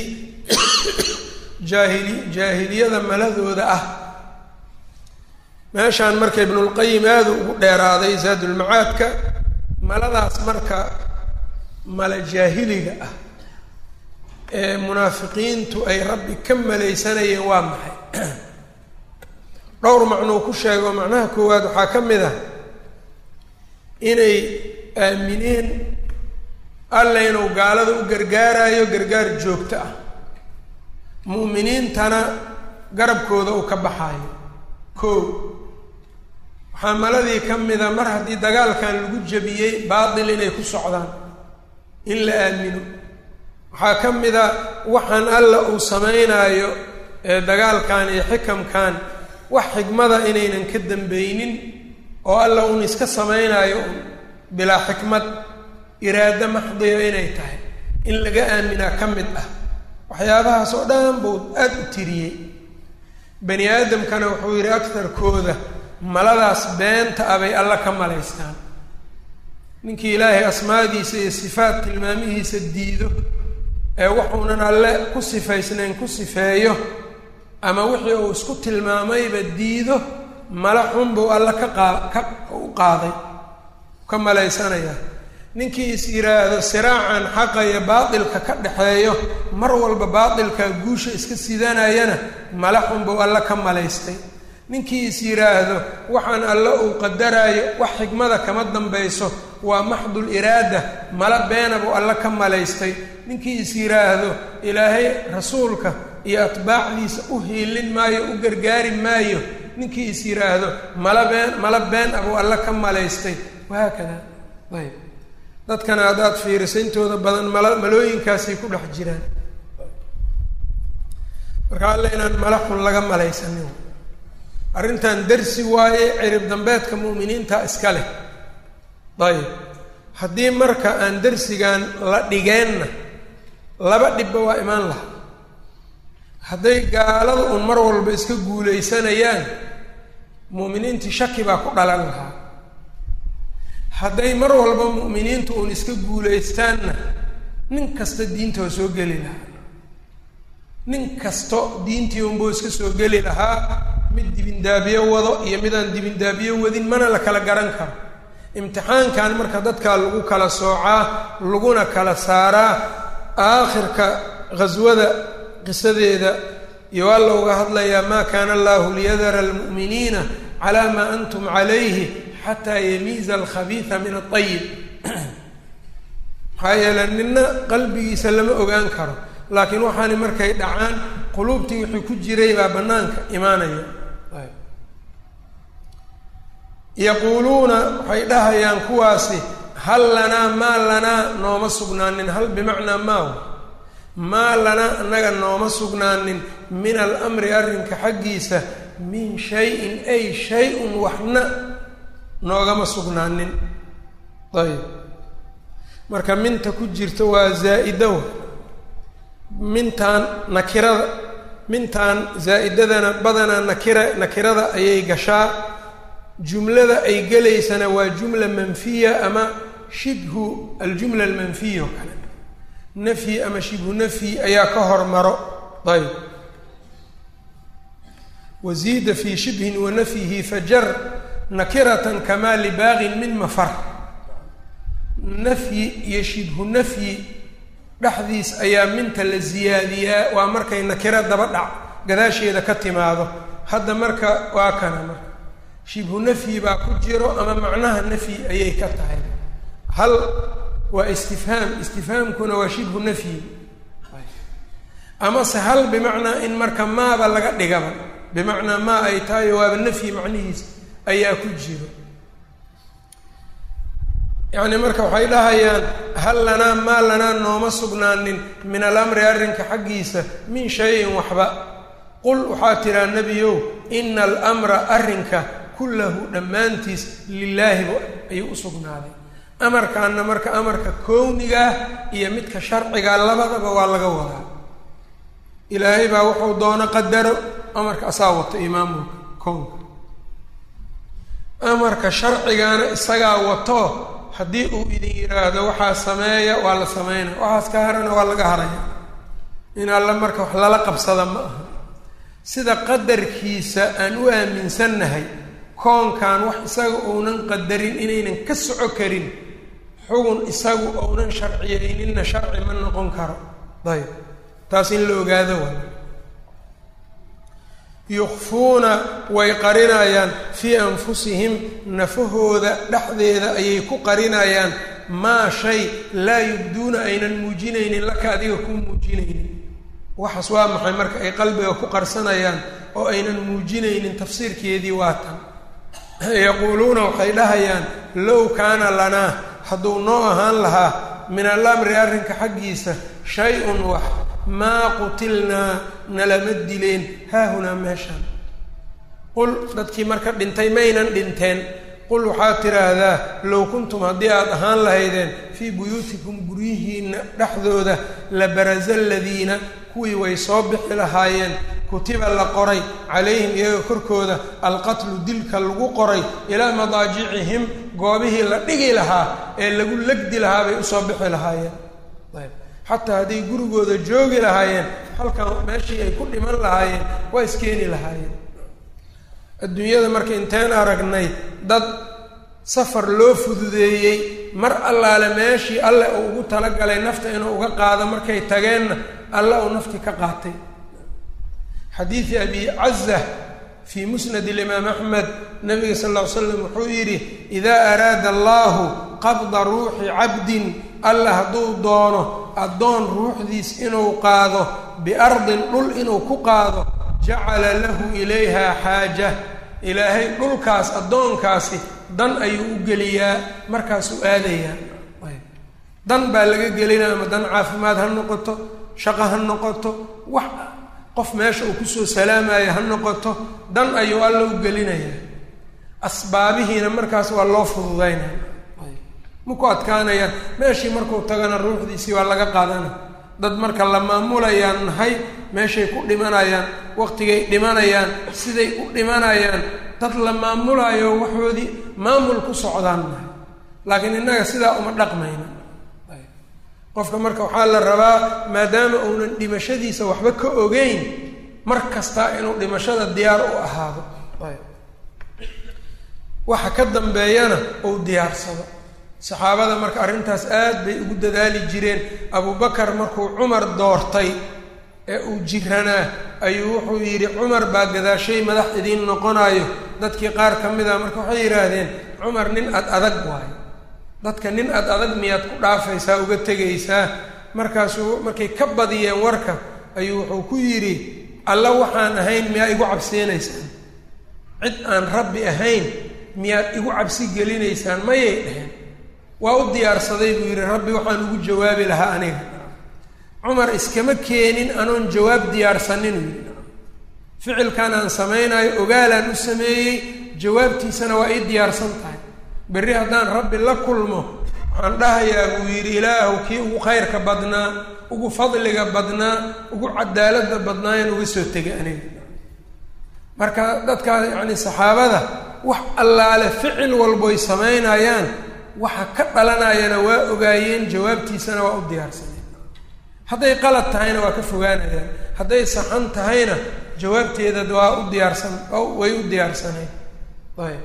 jaahiliyada maladooda ah meeshaan marka ibnulqayim aada ugu dheeraaday zaadulmacaadka maladaas marka mala jaahiliga ah ee munaafiqiintu ay rabbi ka malaysanayeen waa maxay dhowr macnuu ku sheego macnaha koowaad waxaa ka mid ah inay aamineen alla inuu gaalada u gargaarayo gargaar joogto ah mu'miniintana garabkooda uu ka baxaayo koo waxaa maladii ka mida mar haddii dagaalkan lagu jabiyey baatil inay ku socdaan in la aamino waxaa ka mida waxaan alla uu samaynaayo ee dagaalkan iyo xikamkan wax xikmada inaynan ka dambaynin oo alla uun iska samaynaayo un bilaa xikmad iraado maxdiyo inay tahay in laga aaminaa ka mid ah waxyaabahaas oo dhan buu aada u tiriyey bani aadamkana wuxuu yidhi agtarkooda maladaas beenta ah bay alla ka malaystaan ninkii ilaahay asmaadiisa iyo sifaat tilmaamihiisa diido ee wuxuunan alle ku sifaysnayn ku sifeeyo ama wixii uu isku tilmaamayba diido mala xun buu alla u qaaday ka malaysanayaa ninkii is yidhaahdo siraacan xaqa iyo baatilka ka dhaxeeyo mar walba baatilka guusha iska sidanayana mala xun buu alla ka malaystay ninkii is yidhaahdo waxaan alle uu qadaraayo wax xikmada kama dambayso waa maxdul iraada mala beena buu alla ka malaystay ninkii is yidhaahdo ilaahay rasuulka iyo atbaacdiisa u hiilin maayo u gargaari maayo ninkii is yidhaahdo mala been abuu alla ka malaystay wahaakada ayb dadkana haddaad fiiriso intooda badan malooyinkaasay ku dhex jiraan marka alle inaan mala xun laga malaysanin arrintan darsi waaye cirib dambeedka mu'miniinta iska leh ayb haddii marka aan darsigan la dhigeenna laba dhibba waa imaan laha hadday gaalada uun mar walba iska guulaysanayaan mu'miniintii shaki baa ku dhalan lahaa hadday mar walba mu'miniintu uun iska guulaystaanna nin kasta diinta waa soo geli lahaa nin kasto diintii unbuu iska soo geli lahaa mid dibindaabiyo wado iyo midaan dibindaabiyo wadin mana la kala garan karo imtixaankan marka dadkaa lagu kala soocaa laguna kala saaraa aakhirka ghaswada qisadeeda iyo alla uga hadlayaa maa kaana allahu liyadara almu'miniina calaa maa antum calayhi xataa yamiiza alkhabiisa min aayib maxaa yeele nina qalbigiisa lama ogaan karo laakiin waxaani markay dhacaan quluubtii wixii ku jiray baa bannaanka imaanaya yaquuluuna waxay dhahayaan kuwaasi hal lanaa maa lanaa nooma sugnaanin hal bimacnaa maa lanaa annaga nooma sugnaanin min alamri arrinka xaggiisa min shay-in ay shay-un waxna noogama sugnaanin ayb marka minta ku jirta waa zaa-idow mintaan zaa-idadana badanaa nakirada ayay gashaa jumlada ay gelaysana waa jumla manfiya ama shibhu aljumla almanfiya oo kale nafyi ama shibhu nafyi ayaa ka hormaro ayb waziida fii shibhin wa nafyihi fajar nakiratan kamaa libaaqin min mafar nafyi iyo shibhu nafyi dhexdiis ayaa minta la siyaadiyaa waa markay nakiro daba dhac gadaasheeda ka timaado hadda marka waa kana marka shibhu nafyi baa ku jiro ama macnaha nafyi ayay ka tahay hal waa istifhaamkuna waa shibhu nafyi amase hal bimacnaa in marka maaba laga dhigaba bimacnaa maa ay tahay waaba nafyi macnihiisa ayaa ku jiro yacni marka waxay dhahayaan hal lanaa maa lanaa nooma sugnaanin min alamri arrinka xaggiisa min shayin waxba qul waxaa tiraa nebiyow ina alamra arrinka kullahu dhammaantiis lilaahi ayuu u sugnaaday amarkaana marka amarka kownigaa iyo midka sharcigaa labadaba waa laga wadaa ilaahay baa wuxuu doono qadaro amarka asaa wato imaamulka kownka amarka sharcigaana isagaa wato haddii uu idin yidhaahdo waxaa sameeya waa la sameynaya waxaas ka harana waa laga haraya in alla marka wax lala qabsada ma aha sida qadarkiisa aan u aaminsannahay koonkan wax isaga uunan qadarin inaynan ka soco karin xugun isagu uunan sharciyeyninna sharci ma noqon karo ayb taas in la ogaado waa yukhfuuna way qarinayaan fii anfusihim nafahooda dhexdeeda ayay ku qarinayaan maa shay laa yubduuna aynan muujinaynin laka adiga kuu muujinaynin waxaas waa maxay marka ay qalbiga ku qarsanayaan oo aynan muujinaynin tafsiirkeedii waa tan yaquuluuna waxay dhahayaan low kaana lanaa hadduu noo ahaan lahaa min alamri arrinka xaggiisa shay-un wax maa qutilnaa nalama dileen haahunaa meeshaan qul dadkii marka dhintay maynan dhinteen qul waxaad tidhaahdaa low kuntum haddii aad ahaan lahaydeen fii buyuutikum guryihiinna dhexdooda la barasa aladiina kuwii way soo bixi lahaayeen kutiba la qoray calayhim iyaga korkooda alqatlu dilka lagu qoray ilaa madaajicihim goobihii la dhigi lahaa ee lagu legdi lahaa bay usoo bixi lahaayeen xataa hadday gurigooda joogi lahaayeen halkan meeshii ay ku dhiman lahaayeen waa iskeeni lahaayeen adduunyada marka inteen aragnay dad safar loo fududeeyey mar allaale meeshii alle uu ugu talagalay nafta inuu uga qaado markay tageenna alle uu nafti ka qaatay xadiidi abi caza fii musnad ilimaam axmed nabiga sal ll ly slam wuxuu yidhi idaa araada allahu qabda ruuxi cabdin alla hadduu doono addoon ruuxdiis inuu qaado biardin dhul inuu ku qaado jacala lahu ilayha xaaja ilaahay dhulkaas addoonkaasi dan ayuu u geliyaa markaasuu aadayaa dan baa laga gelinaya ama dan caafimaad ha noqoto shaqo ha noqoto wax qof meesha uu kusoo salaamaya ha noqoto dan ayuu alla u gelinayaa asbaabihiina markaas waa loo fududaynaya maku adkaanayaan meeshii markuu tagana ruuxdiisii waa laga qaadana dad marka la maamulayaan nahay meeshay ku dhimanayaan waqtigay dhimanayaan siday u dhimanayaan dad la maamulayo waxoodii maamul ku socdaan nahay laakiin innaga sidaa uma dhaqmayna qofka marka waxaa la rabaa maadaama uunan dhimashadiisa waxba ka ogeyn mar kastaa inuu dhimashada diyaar u ahaado waxa ka dambeeyana uu diyaarsado saxaabada marka arrintaas aad bay ugu dadaali jireen abubakar markuu cumar doortay ee uu jiranaa ayuu wuxuu yidhi cumar baa gadaashay madax idiin noqonayo dadkii qaar ka mid a marka waxay yidhaahdeen cumar nin ad adag waayo dadka nin ad adag miyaad ku dhaafaysaa uga tegaysaa markaasuu markay ka badiyeen warka ayuu wuxuu ku yidhi alla waxaan ahayn miyaa igu cabsiinaysaan cid aan rabbi ahayn miyaad igu cabsi gelinaysaan mayay dheheen waa u diyaarsaday buu yidhi rabbi waxaan ugu jawaabi lahaa aniga cumar iskama keenin anoon jawaab diyaarsanin uu yidhi ficilkan aan samaynayo ogaalaan u sameeyey jawaabtiisana waa ii diyaarsan tahay berri haddaan rabbi la kulmo waxaan dhahayaa buu yidhi ilaahu kii ugu khayrka badnaa ugu fadliga badnaa ugu cadaaladda badnaayaan uga soo tegay aniga marka dadkaas yacni saxaabada wax allaale ficil walboy samaynayaan waxa ka dhalanayana waa ogaayeen jawaabtiisana waa u diyaarsaneen hadday qalad tahayna waa ka fogaanayaan hadday saxan tahayna jawaabteeda waa u diyaarsan way u diyaarsaneen ayb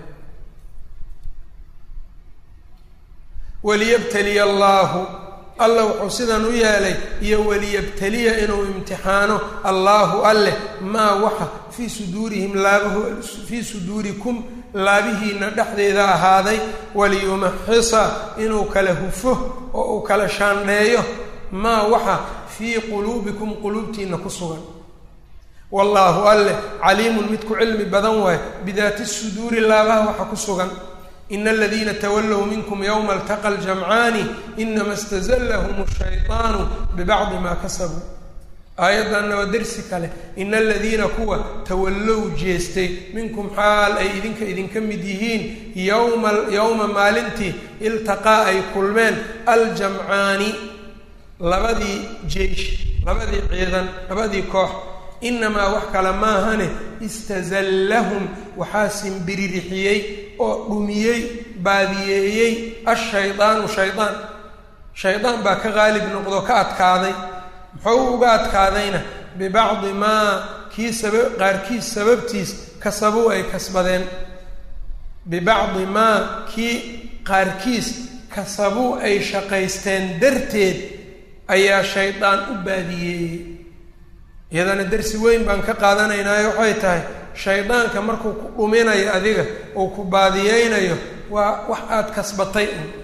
waliyabtaliya allaahu alla wuxuu sidan u yeelay iyo waliyabtaliya inuu imtixaano allaahu alleh maa waxa fii suduurihim fii suduurikum laabihiina dhexdeeda ahaaday waliyumaxisa inuu kala hufo oo uu kala shaandheeyo maa waxa fii quluubikum quluubtiina ku sugan wallaahu alleh caliimun mid ku cilmi badan waaye bidaati suduuri laabaha waxa ku sugan ina aladiina tawallow minkum yowma altaqa aljamcaani inama istazallahum ashaytaanu bibacdi maa kasabuu aayaddanna waa dersi kale ina aladiina kuwa tawallow jeestay minkum xaal ay idinka mid yihiin yowma maalintii iltaqaa ay kulmeen aljamcaani labadii jeish labadii ciidan labadii koox inamaa wax kale maahane istazallahum waxaa simbiririxiyey oo dhumiyey baadiyeeyey ashaydaanu shaydaan baa ka qaalib noqdo ka adkaaday muxuu uga adkaadayna bibacdi maa qaarkiis sababtiis kasabuu ay kasbadeen bibacdi maa kii qaarkiis kasabuu ay shaqaysteen darteed ayaa shaydaan u baadiyeeyey iyadana dersi weyn baan ka qaadanaynaayo waxay tahay shaydaanka markuu ku dhuminayo adiga uu ku baadiyeynayo waa wax aada kasbatay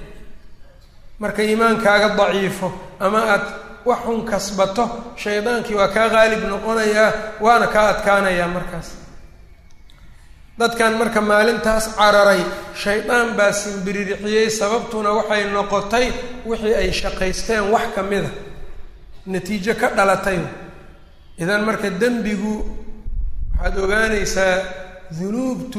marka iimaankaaga daciifo ama aad wax xun kasbato shaydaankii waa kaa qaalib noqonayaa waana kaa adkaanayaa markaas dadkan marka maalintaas cararay shaydaan baa simbiririxiyey sababtuna waxay noqotay wixii ay shaqaysteen wax ka mida natiijo ka dhalatay idan marka dembigu waxaad ogaanaysaa dunuubtu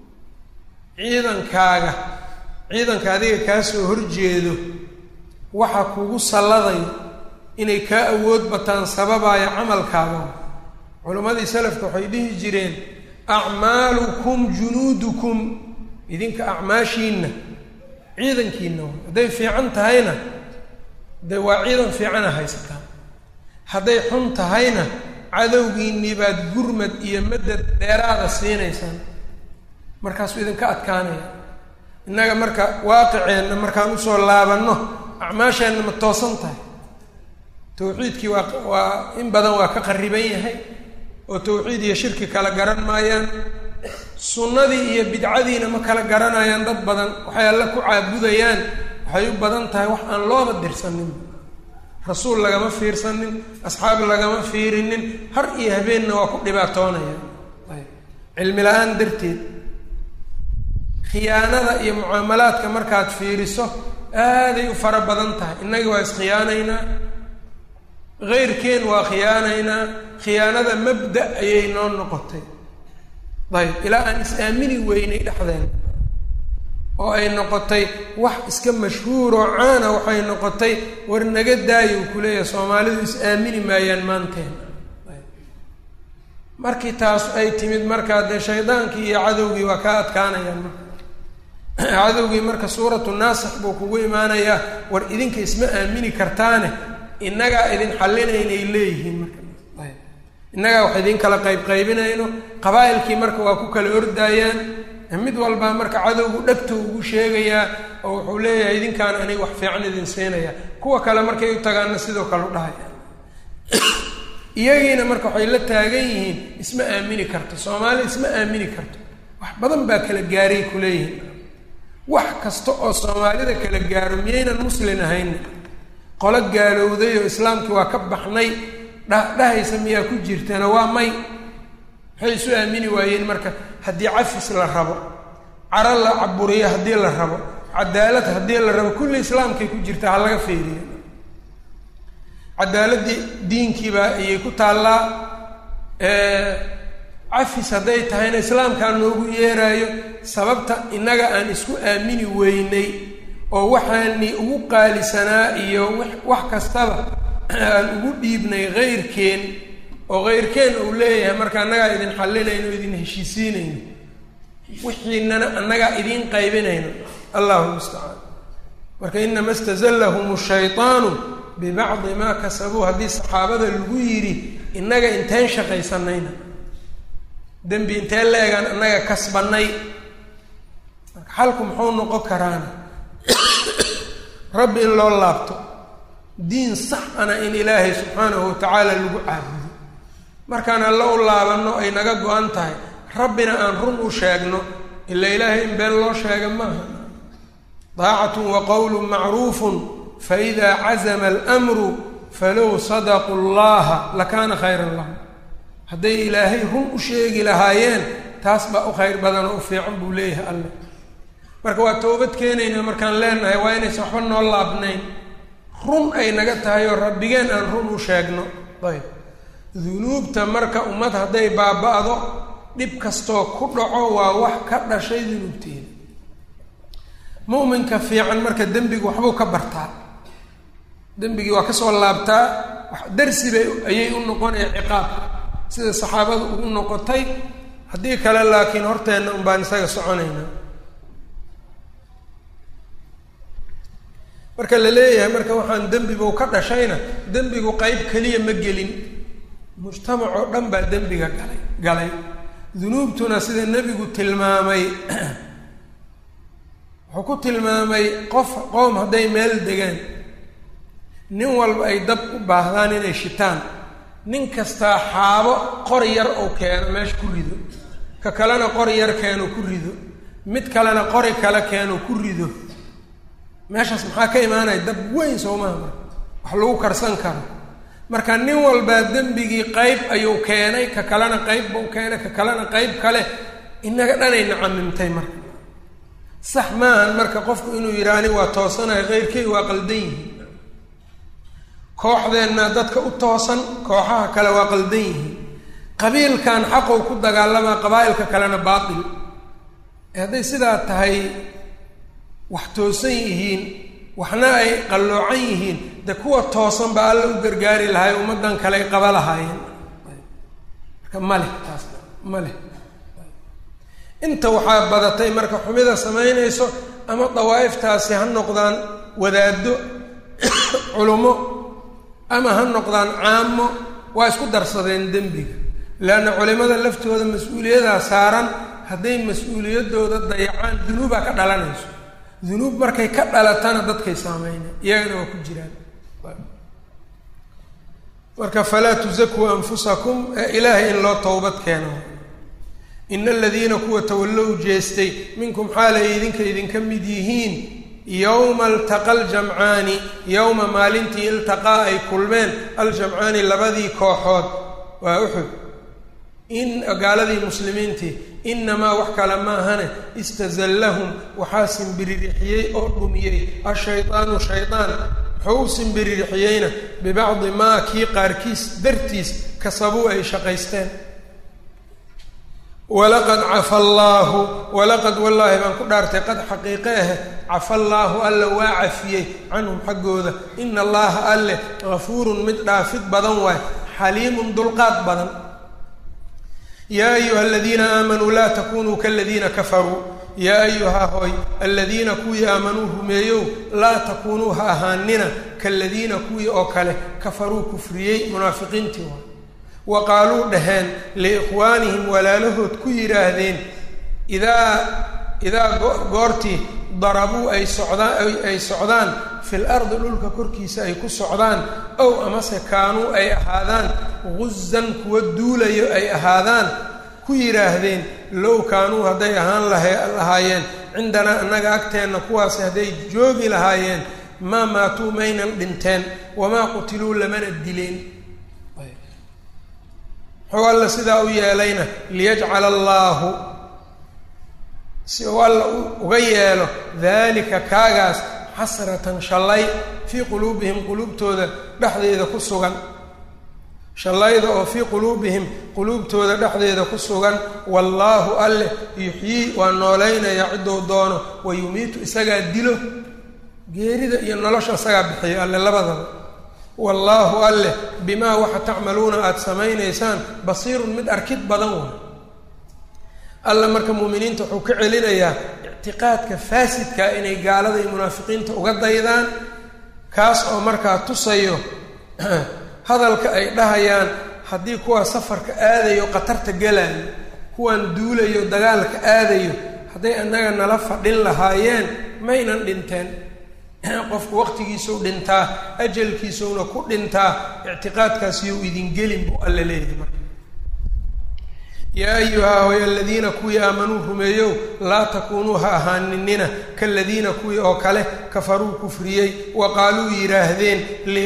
ciidanka adiga kaa soo horjeedo waxa kugu salladayo inay kaa awood bataan sababaya camalkaaga culimmadii salafka waxay dhihi jireen acmaalukum junuudukum idinka acmaashiinna ciidankiina hadday fiican tahayna de waa ciidan fiicana haysataa hadday xun tahayna cadowgiinnii baad gurmad iyo madad dheeraada siinaysaan markaasuu idinka adkaanaya innaga marka waaqiceenna markaan usoo laabanno acmaasheenna ma toosan tahay tawxiidkii waa in badan waa ka qariban yahay oo tawxiid iyo shirki kala garan maayaan sunnadii iyo bidcadiina ma kala garanayaan dad badan waxay alle ku caabudayaan waxay u badan tahay wax aan looba dirsanin rasuul lagama fiirsanin asxaab lagama fiirinin har iyo habeenna waa ku dhibaatoonayaan cilmi la-aan darteed khiyaanada iyo mucaamalaadka markaad fiiriso aaday u fara badan tahay innagii waa iskhiyaanaynaa keyrkeen waa khiyaanaynaa khiyaanada mabda ayay noo noqotay ayb ilaa aan is-aamini weynay dhexdeena oo ay noqotay wax iska mashhuuroo caana waxay noqotay war naga daayo ku leeyahay soomaalidu is-aamini maayaan maanteena markii taas ay timid markaa dee shaydaankii iyo cadowgii waa kaa adkaanayaan marka cadowgii marka suuratu naasix buu kugu imaanayaa war idinka isma aamini kartaane innagaa idin xallinaynay leeyihiin marka innagaa wax idin kala qaybinayno qabaa'ilkii marka waa ku kala ordaayaan mid walbaa marka cadowgu dhegto ugu sheegayaa oo wuxuu leeyahay idinkaan aniga wax fiican idin siinaya kuwa kale markay u tagaanna sidoo kale u dhahaya iyagiina marka waxay la taagan yihiin isma aamini karto soomaali isma aamini karto wax badan baa kala gaaray kuleeyihiin wax kasta oo soomaalida kala gaaro miyaynan muslin ahayn qolo gaalowday oo islaamkii waa ka baxnay dhahaysa miyaa ku jirtana waa may waxay isu aamini waayeen marka haddii cafis la rabo caro la caburiyo haddii la rabo cadaalad haddii la rabo kulli islaamkay ku jirtaa ha laga feeriyo cadaaladii diinkiibaa ayay ku taallaa cafis hadday tahayna islaamkaa noogu yeeraayo sababta innaga aan isku aamini weynay oo waxaani ugu qaalisanaa iyo wax kastaba aan ugu dhiibnay keyrkeen oo keyrkeen uu leeyahay marka annagaa idin xallinayno o idin heshiisiinayno wixiinana annagaa idiin qaybinayno allahu mustacaan marka inama istazallahum shaytaanu bibacdi maa kasabuu haddii saxaabada lagu yidhi innaga inteen shaqaysanayna dembi inteen la egaan annaga kasbanay marka xalku muxuu noqon karaana rabbi in loo laabto diin sax ana in ilaahay subxaanahu watacaala lagu caabudo markaan alla u laabanno ay naga go-an tahay rabbina aan run u sheegno ila ilaahay in been loo sheega maaha. daacatun wa qowlun macruufun faida cazama almru falow sadaquu llaha lakaana khayran lahum. hadday ilaahay run u sheegi lahaayeen taas baa u khayr badan oo u fiican buu leeyahay alle. marka waa toobad keenaynaa markaan leenahay waa inaysan waxba noo laabnayn, run ay naga tahay oo rabbigeen aan run u sheegno. ayb dunuubta marka ummad hadday baaba-do dhib kastoo ku dhaco waa wax ka dhashay dunuubteeda. mu'minka fiican marka dembigu waxbuu ka bartaa, dembigii waa kasoo laabtaa, darsibay ayay u noqonaya ciqaab sida saxaabadu ugu noqotay. haddii kale laakiin horteenna un baan isaga soconaynaa. marka la leeyahay marka waxaan dembibuu ka dhashayna dembigu qeyb keliya ma gelin, mujtamac oo dhan baa dembiga galay. dunuubtuna sida nebigu tilmaamay wuxuu ku tilmaamay qoom hadday meel degaan, nin walba ay dab u baahdaan inay shitaan, nin kastaa xaabo qori yar ou keeno meesha ku rido, ka kalena qori yar keeno ku rido, mid kalena qori kale keeno ku rido. meeshaas maxaa ka imaanaya dab weyn soo maaha marka wax lagu karsan karo. marka nin walbaa dembigii qeyb ayuu keenay, ka kalena qeyb buu keenay, ka kalena qeyb kale, inaga dhanay nacamimtay. marka sax maahan marka qofku inuu yidhi ani waa toosanahay keyrkey waa qaldan yihiin. kooxdeenna dadka u toosan, kooxaha kale waa qaldan yihiin. qabiilkan xaqow ku dagaalamaa, qabaa'ilka kalena baatil. hadday sidaa tahay wax toosan yihiin waxna ay qalloocan yihiin, de kuwa toosan baa alla u gargaari lahay, ummaddan kale ay qaba lahaayeen. marka maleh taasna maleh. inta waxaa badatay marka xumida samaynayso ama dawaa'iftaasi ha noqdaan wadaado culummo ama ha noqdaan caamo, waa isku darsadeen dembiga. leanna culimada laftooda mas-uuliyadaa saaran, hadday mas-uuliyaddooda dayacaan dunuubaa ka dhalanayso. dunuub markay ka dhalatana dadkay saameyna, iyagana waa ku jiraan. marka falaa tusakuu anfusakum ee ilaahay in loo towbad keeno. ina aladiina kuwa tawallow jeestay minkum xaalay idinka mid yihiin yowma altaqa aljamcaani, yowma maalintii iltaqaa ay kulmeen aljamcaani labadii kooxood waa uxud, in gaaladii muslimiintii, inamaa wax kale maahane istazallahum waxaa simbiririxiyey oo dhumiyey ashaydaanu shaydaan. muxuu u simbiririxiyeyna bibacdi maa kii qaarkiis dartiis kasabuu ay shaqaysteen. walaqad cafa allaahu, walaqad wallaahi baan ku dhaartay qad xaqiiqe ahe cafa allaahu alla waa cafiyey canhum xaggooda. ina allaha alle gafuurun mid dhaafid badan waay, xaliimun dulqaad badan. yaa ayuha aladiina aamanuu laa takunuu kaladiina kafaruu, yaa ayuha hoy aladiina kuwii aamanuu rumeeyow, laa takuunuu ha ahaanina kaladiina kuwii oo kale kafaruu kufriyey, munaafiqiintii waa. wa qaaluu dhaheen liikhwaanihim walaalahood ku yidhaahdeen idaa goortii darabuu ay socdaan fil ardi dhulka korkiisa ay ku socdaan, ow amase kaanuu ay ahaadaan guzan kuwa duulayo ay ahaadaan, ku yidhaahdeen low kaanuu hadday ahaan lahaayeen cindanaa annaga agteenna kuwaasi hadday joogi lahaayeen maa maatuu maynan dhinteen, wamaa qutiluu lamana dileen. muxuu alla sidaa u yeelayna liyajcala allaahu, si uu alla uga yeelo daalika kaagaas xasratan shallay fii quluubihim quluubtooda dhexdeeda ku sugan, shallayda oo fii quluubihim quluubtooda dhexdeeda ku sugan. wallaahu alleh yuxyii waa nooleynaya cidduu doono, wa yumiitu isagaa dilo, geerida iyo nolosha isagaa bixiyo alle labadaba. wallaahu alleh bimaa waxa tacmaluuna aada samaynaysaan basiirun mid arkid badan waay. alla marka muuminiinta wuxuu ka celinayaa ictiqaadka faasidkaa inay gaalada iyo munaafiqiinta uga daydaan, kaas oo markaa tusayo hadalka ay dhahayaan haddii kuwaa safarka aadayo khatarta galayo, kuwaan duulayo dagaalka aadayo, hadday annaga nala fadhin lahaayeen maynan dhinteen. qofku waqtigiisau dhintaa, ajalkiisuna ku dhintaa, ictiqaadkaasiyou idin gelin buu alla leeyahay. marka yaa ayuhaa hoy aladiina kuwii aamanuu rumeeyow laa takuunuu ha ahaaninina kaaladiina kuwii oo kale kafaruu kufriyey wa qaaluu yidhaahdeen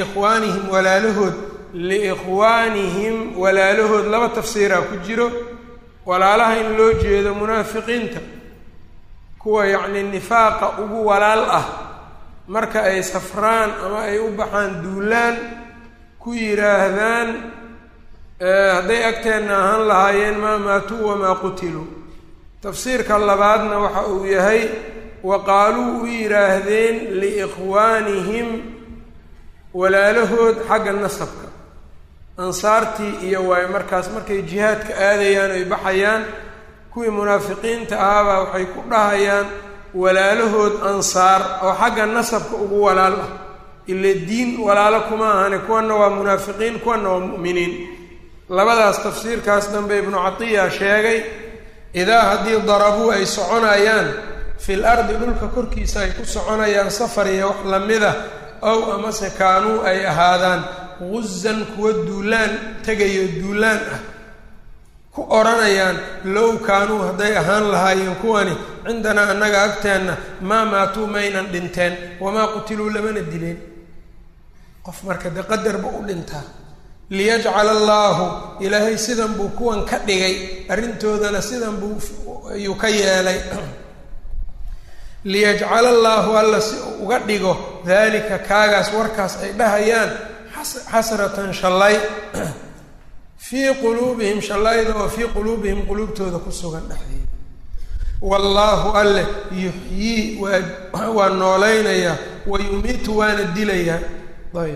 liikhwaanihim walaalahood laba tafsiiraa ku jiro walaalaha in loo jeedo munaafiqiinta kuwa yacni nifaaqa ugu walaal ah marka ay safraan ama ay u baxaan duulaan ku yidhaahdaan hadday agteenna ahaan lahaayeen maa maatuu wamaa qutiluu tafsiirka labaadna waxa uu yahay wa qaaluu u yidhaahdeen liikhwaanihim walaalahood xagga nasabka ansaartii iyo waay markaas markay jihaadka aadayaan ay baxayaan kuwii munaafiqiinta ahaabaa waxay ku dhahayaan walaalahood ansaar oo xagga nasabka ugu walaal ah ila diin walaalo kuma ahane kuwana waa munaafiqiin kuwana waa mu'miniin labadaas tafsiirkaas dambe ibnu catiya sheegay idaa haddii darabuu ay soconayaan fil ardi dhulka korkiisa ay ku soconayaan safar iyo wax lamida ow amase kaanuu ay ahaadaan guzan kuwa duulaan tegayo duulaan ah ku odhanayaan low kaanuu hadday ahaan lahaayeen kuwani cindanaa annaga agteenna maa maatuu maynan dhinteen wamaa qutiluu lamana dileen qof marka de qadarba u dhintaa liyajcala allaahu ilaahay sidan buu kuwan ka dhigay arrintoodana sidan buu ayuu ka yeelay liyajcala allaahu alla si uu uga dhigo daalika kaagaas warkaas ay dhahayaan xasratan shallay fii quluubihim shallayda oo fii quluubihim quluubtooda ku sugan dhexdeeda wallaahu alleh yuxyii waa noolaynayaa wa yumiitu waana dilayaa ayb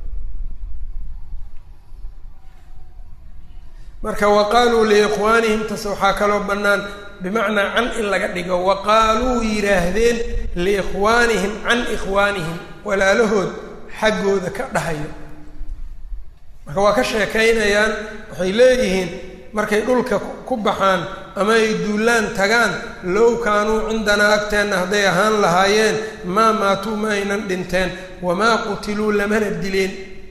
marka waqaaluu liikhwaanihim tas waxaa kaloo bannaan bimacnaa can in laga dhigo waqaaluu yidhaahdeen liikhwaanihim can ikhwaanihim walaalahood xaggooda ka dhahayo marka waa ka sheekaynayaan waxay leeyihiin markay dhulka ku baxaan ama ay duulaan tagaan low kaanuu cindanaa agteenna hadday ahaan lahaayeen maa maatuu ma aynan dhinteen wamaa qutiluu lamana dileen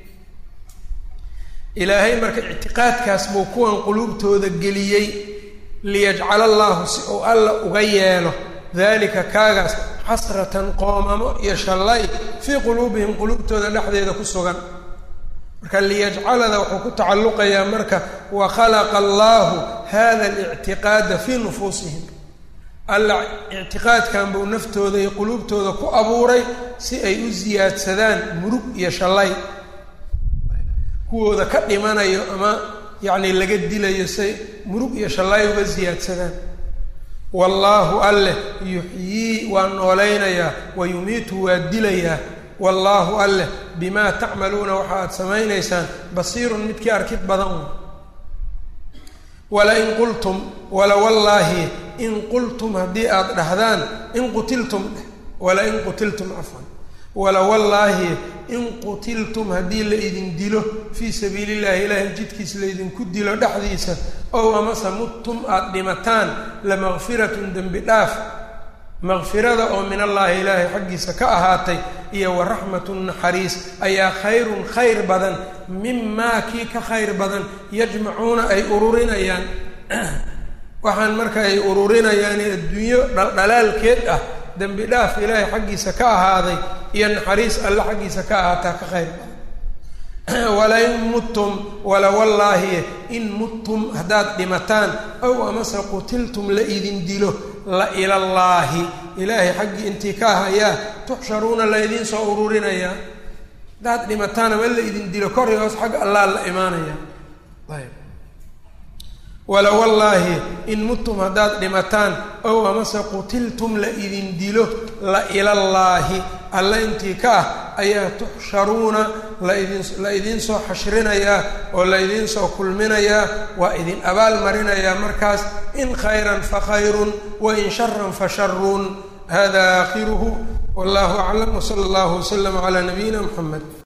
ilaahay marka ictiqaadkaas buu kuwan quluubtooda geliyey liyajcala allaahu si uu alla uga yeelo daalika kaagaas xasratan qoomamo iyo shallay fii quluubihim quluubtooda dhexdeeda ku sugan marka liyajcalada wuxuu ku tacalluqayaa marka wa khalaqa allaahu hada alictiqaada fii nufuusihim alla ictiqaadkan buu naftooda iyo quluubtooda ku abuuray si ay u siyaadsadaan murug iyo shallay kuwooda ka dhimanayo ama yacni laga dilayo say murug iyo shallay uga siyaadsadaan wallaahu alleh yuxyii waa noolaynayaa wa yumiitu waa dilayaa wallaahu alleh bimaa tacmaluuna waxa aad samaynaysaan basiirun midkii arkid badan walain qultum walawallaahi in qultum haddii aad dhahdaan in qutiltum walain qutiltum cafwan walawallaahi in qutiltum haddii la idin dilo fii sabiili llahi ilaahay jidkiis laydinku dilo dhexdiisa ow amase muttum aada dhimataan lamaqfiratun dembi dhaaf maqfirada oo min allaahi ilaahay xaggiisa ka ahaatay iyo wa raxmatun naxariis ayaa khayrun khayr badan mimaa kii ka khayr badan yajmacuuna ay ururinayaan waxaan marka ay ururinayaan adduunyo dhaldhalaalkeed ah dembi dhaaf ilaahay xaggiisa ka ahaaday iyo naxariis alle xaggiisa ka ahaataa ka khayr badan walain muttum walawallaahi in muttum haddaad dhimataan ow amase qutiltum la idin dilo la ilallaahi ilaahay xaggii intii ka ahayaa tuxsharuuna la idiin soo ururinayaa haddaad dhimataan ama la idin dilo kor iyo hoos xagga allaa la imaanaya ayb walawallaahi in muttum haddaad dhimataan ow amase qutiltum la idin dilo la ilallaahi alla intii ka ah ayaa tuxsharuuna la idiin soo xashrinayaa oo la idiin soo kulminayaa waa idin abaal marinayaa markaas in khayran fa khayrun wa in sharan fa sharun hada aakhiruhu wallahu aclam wsala allahu waslama calaa nabiyina muxamed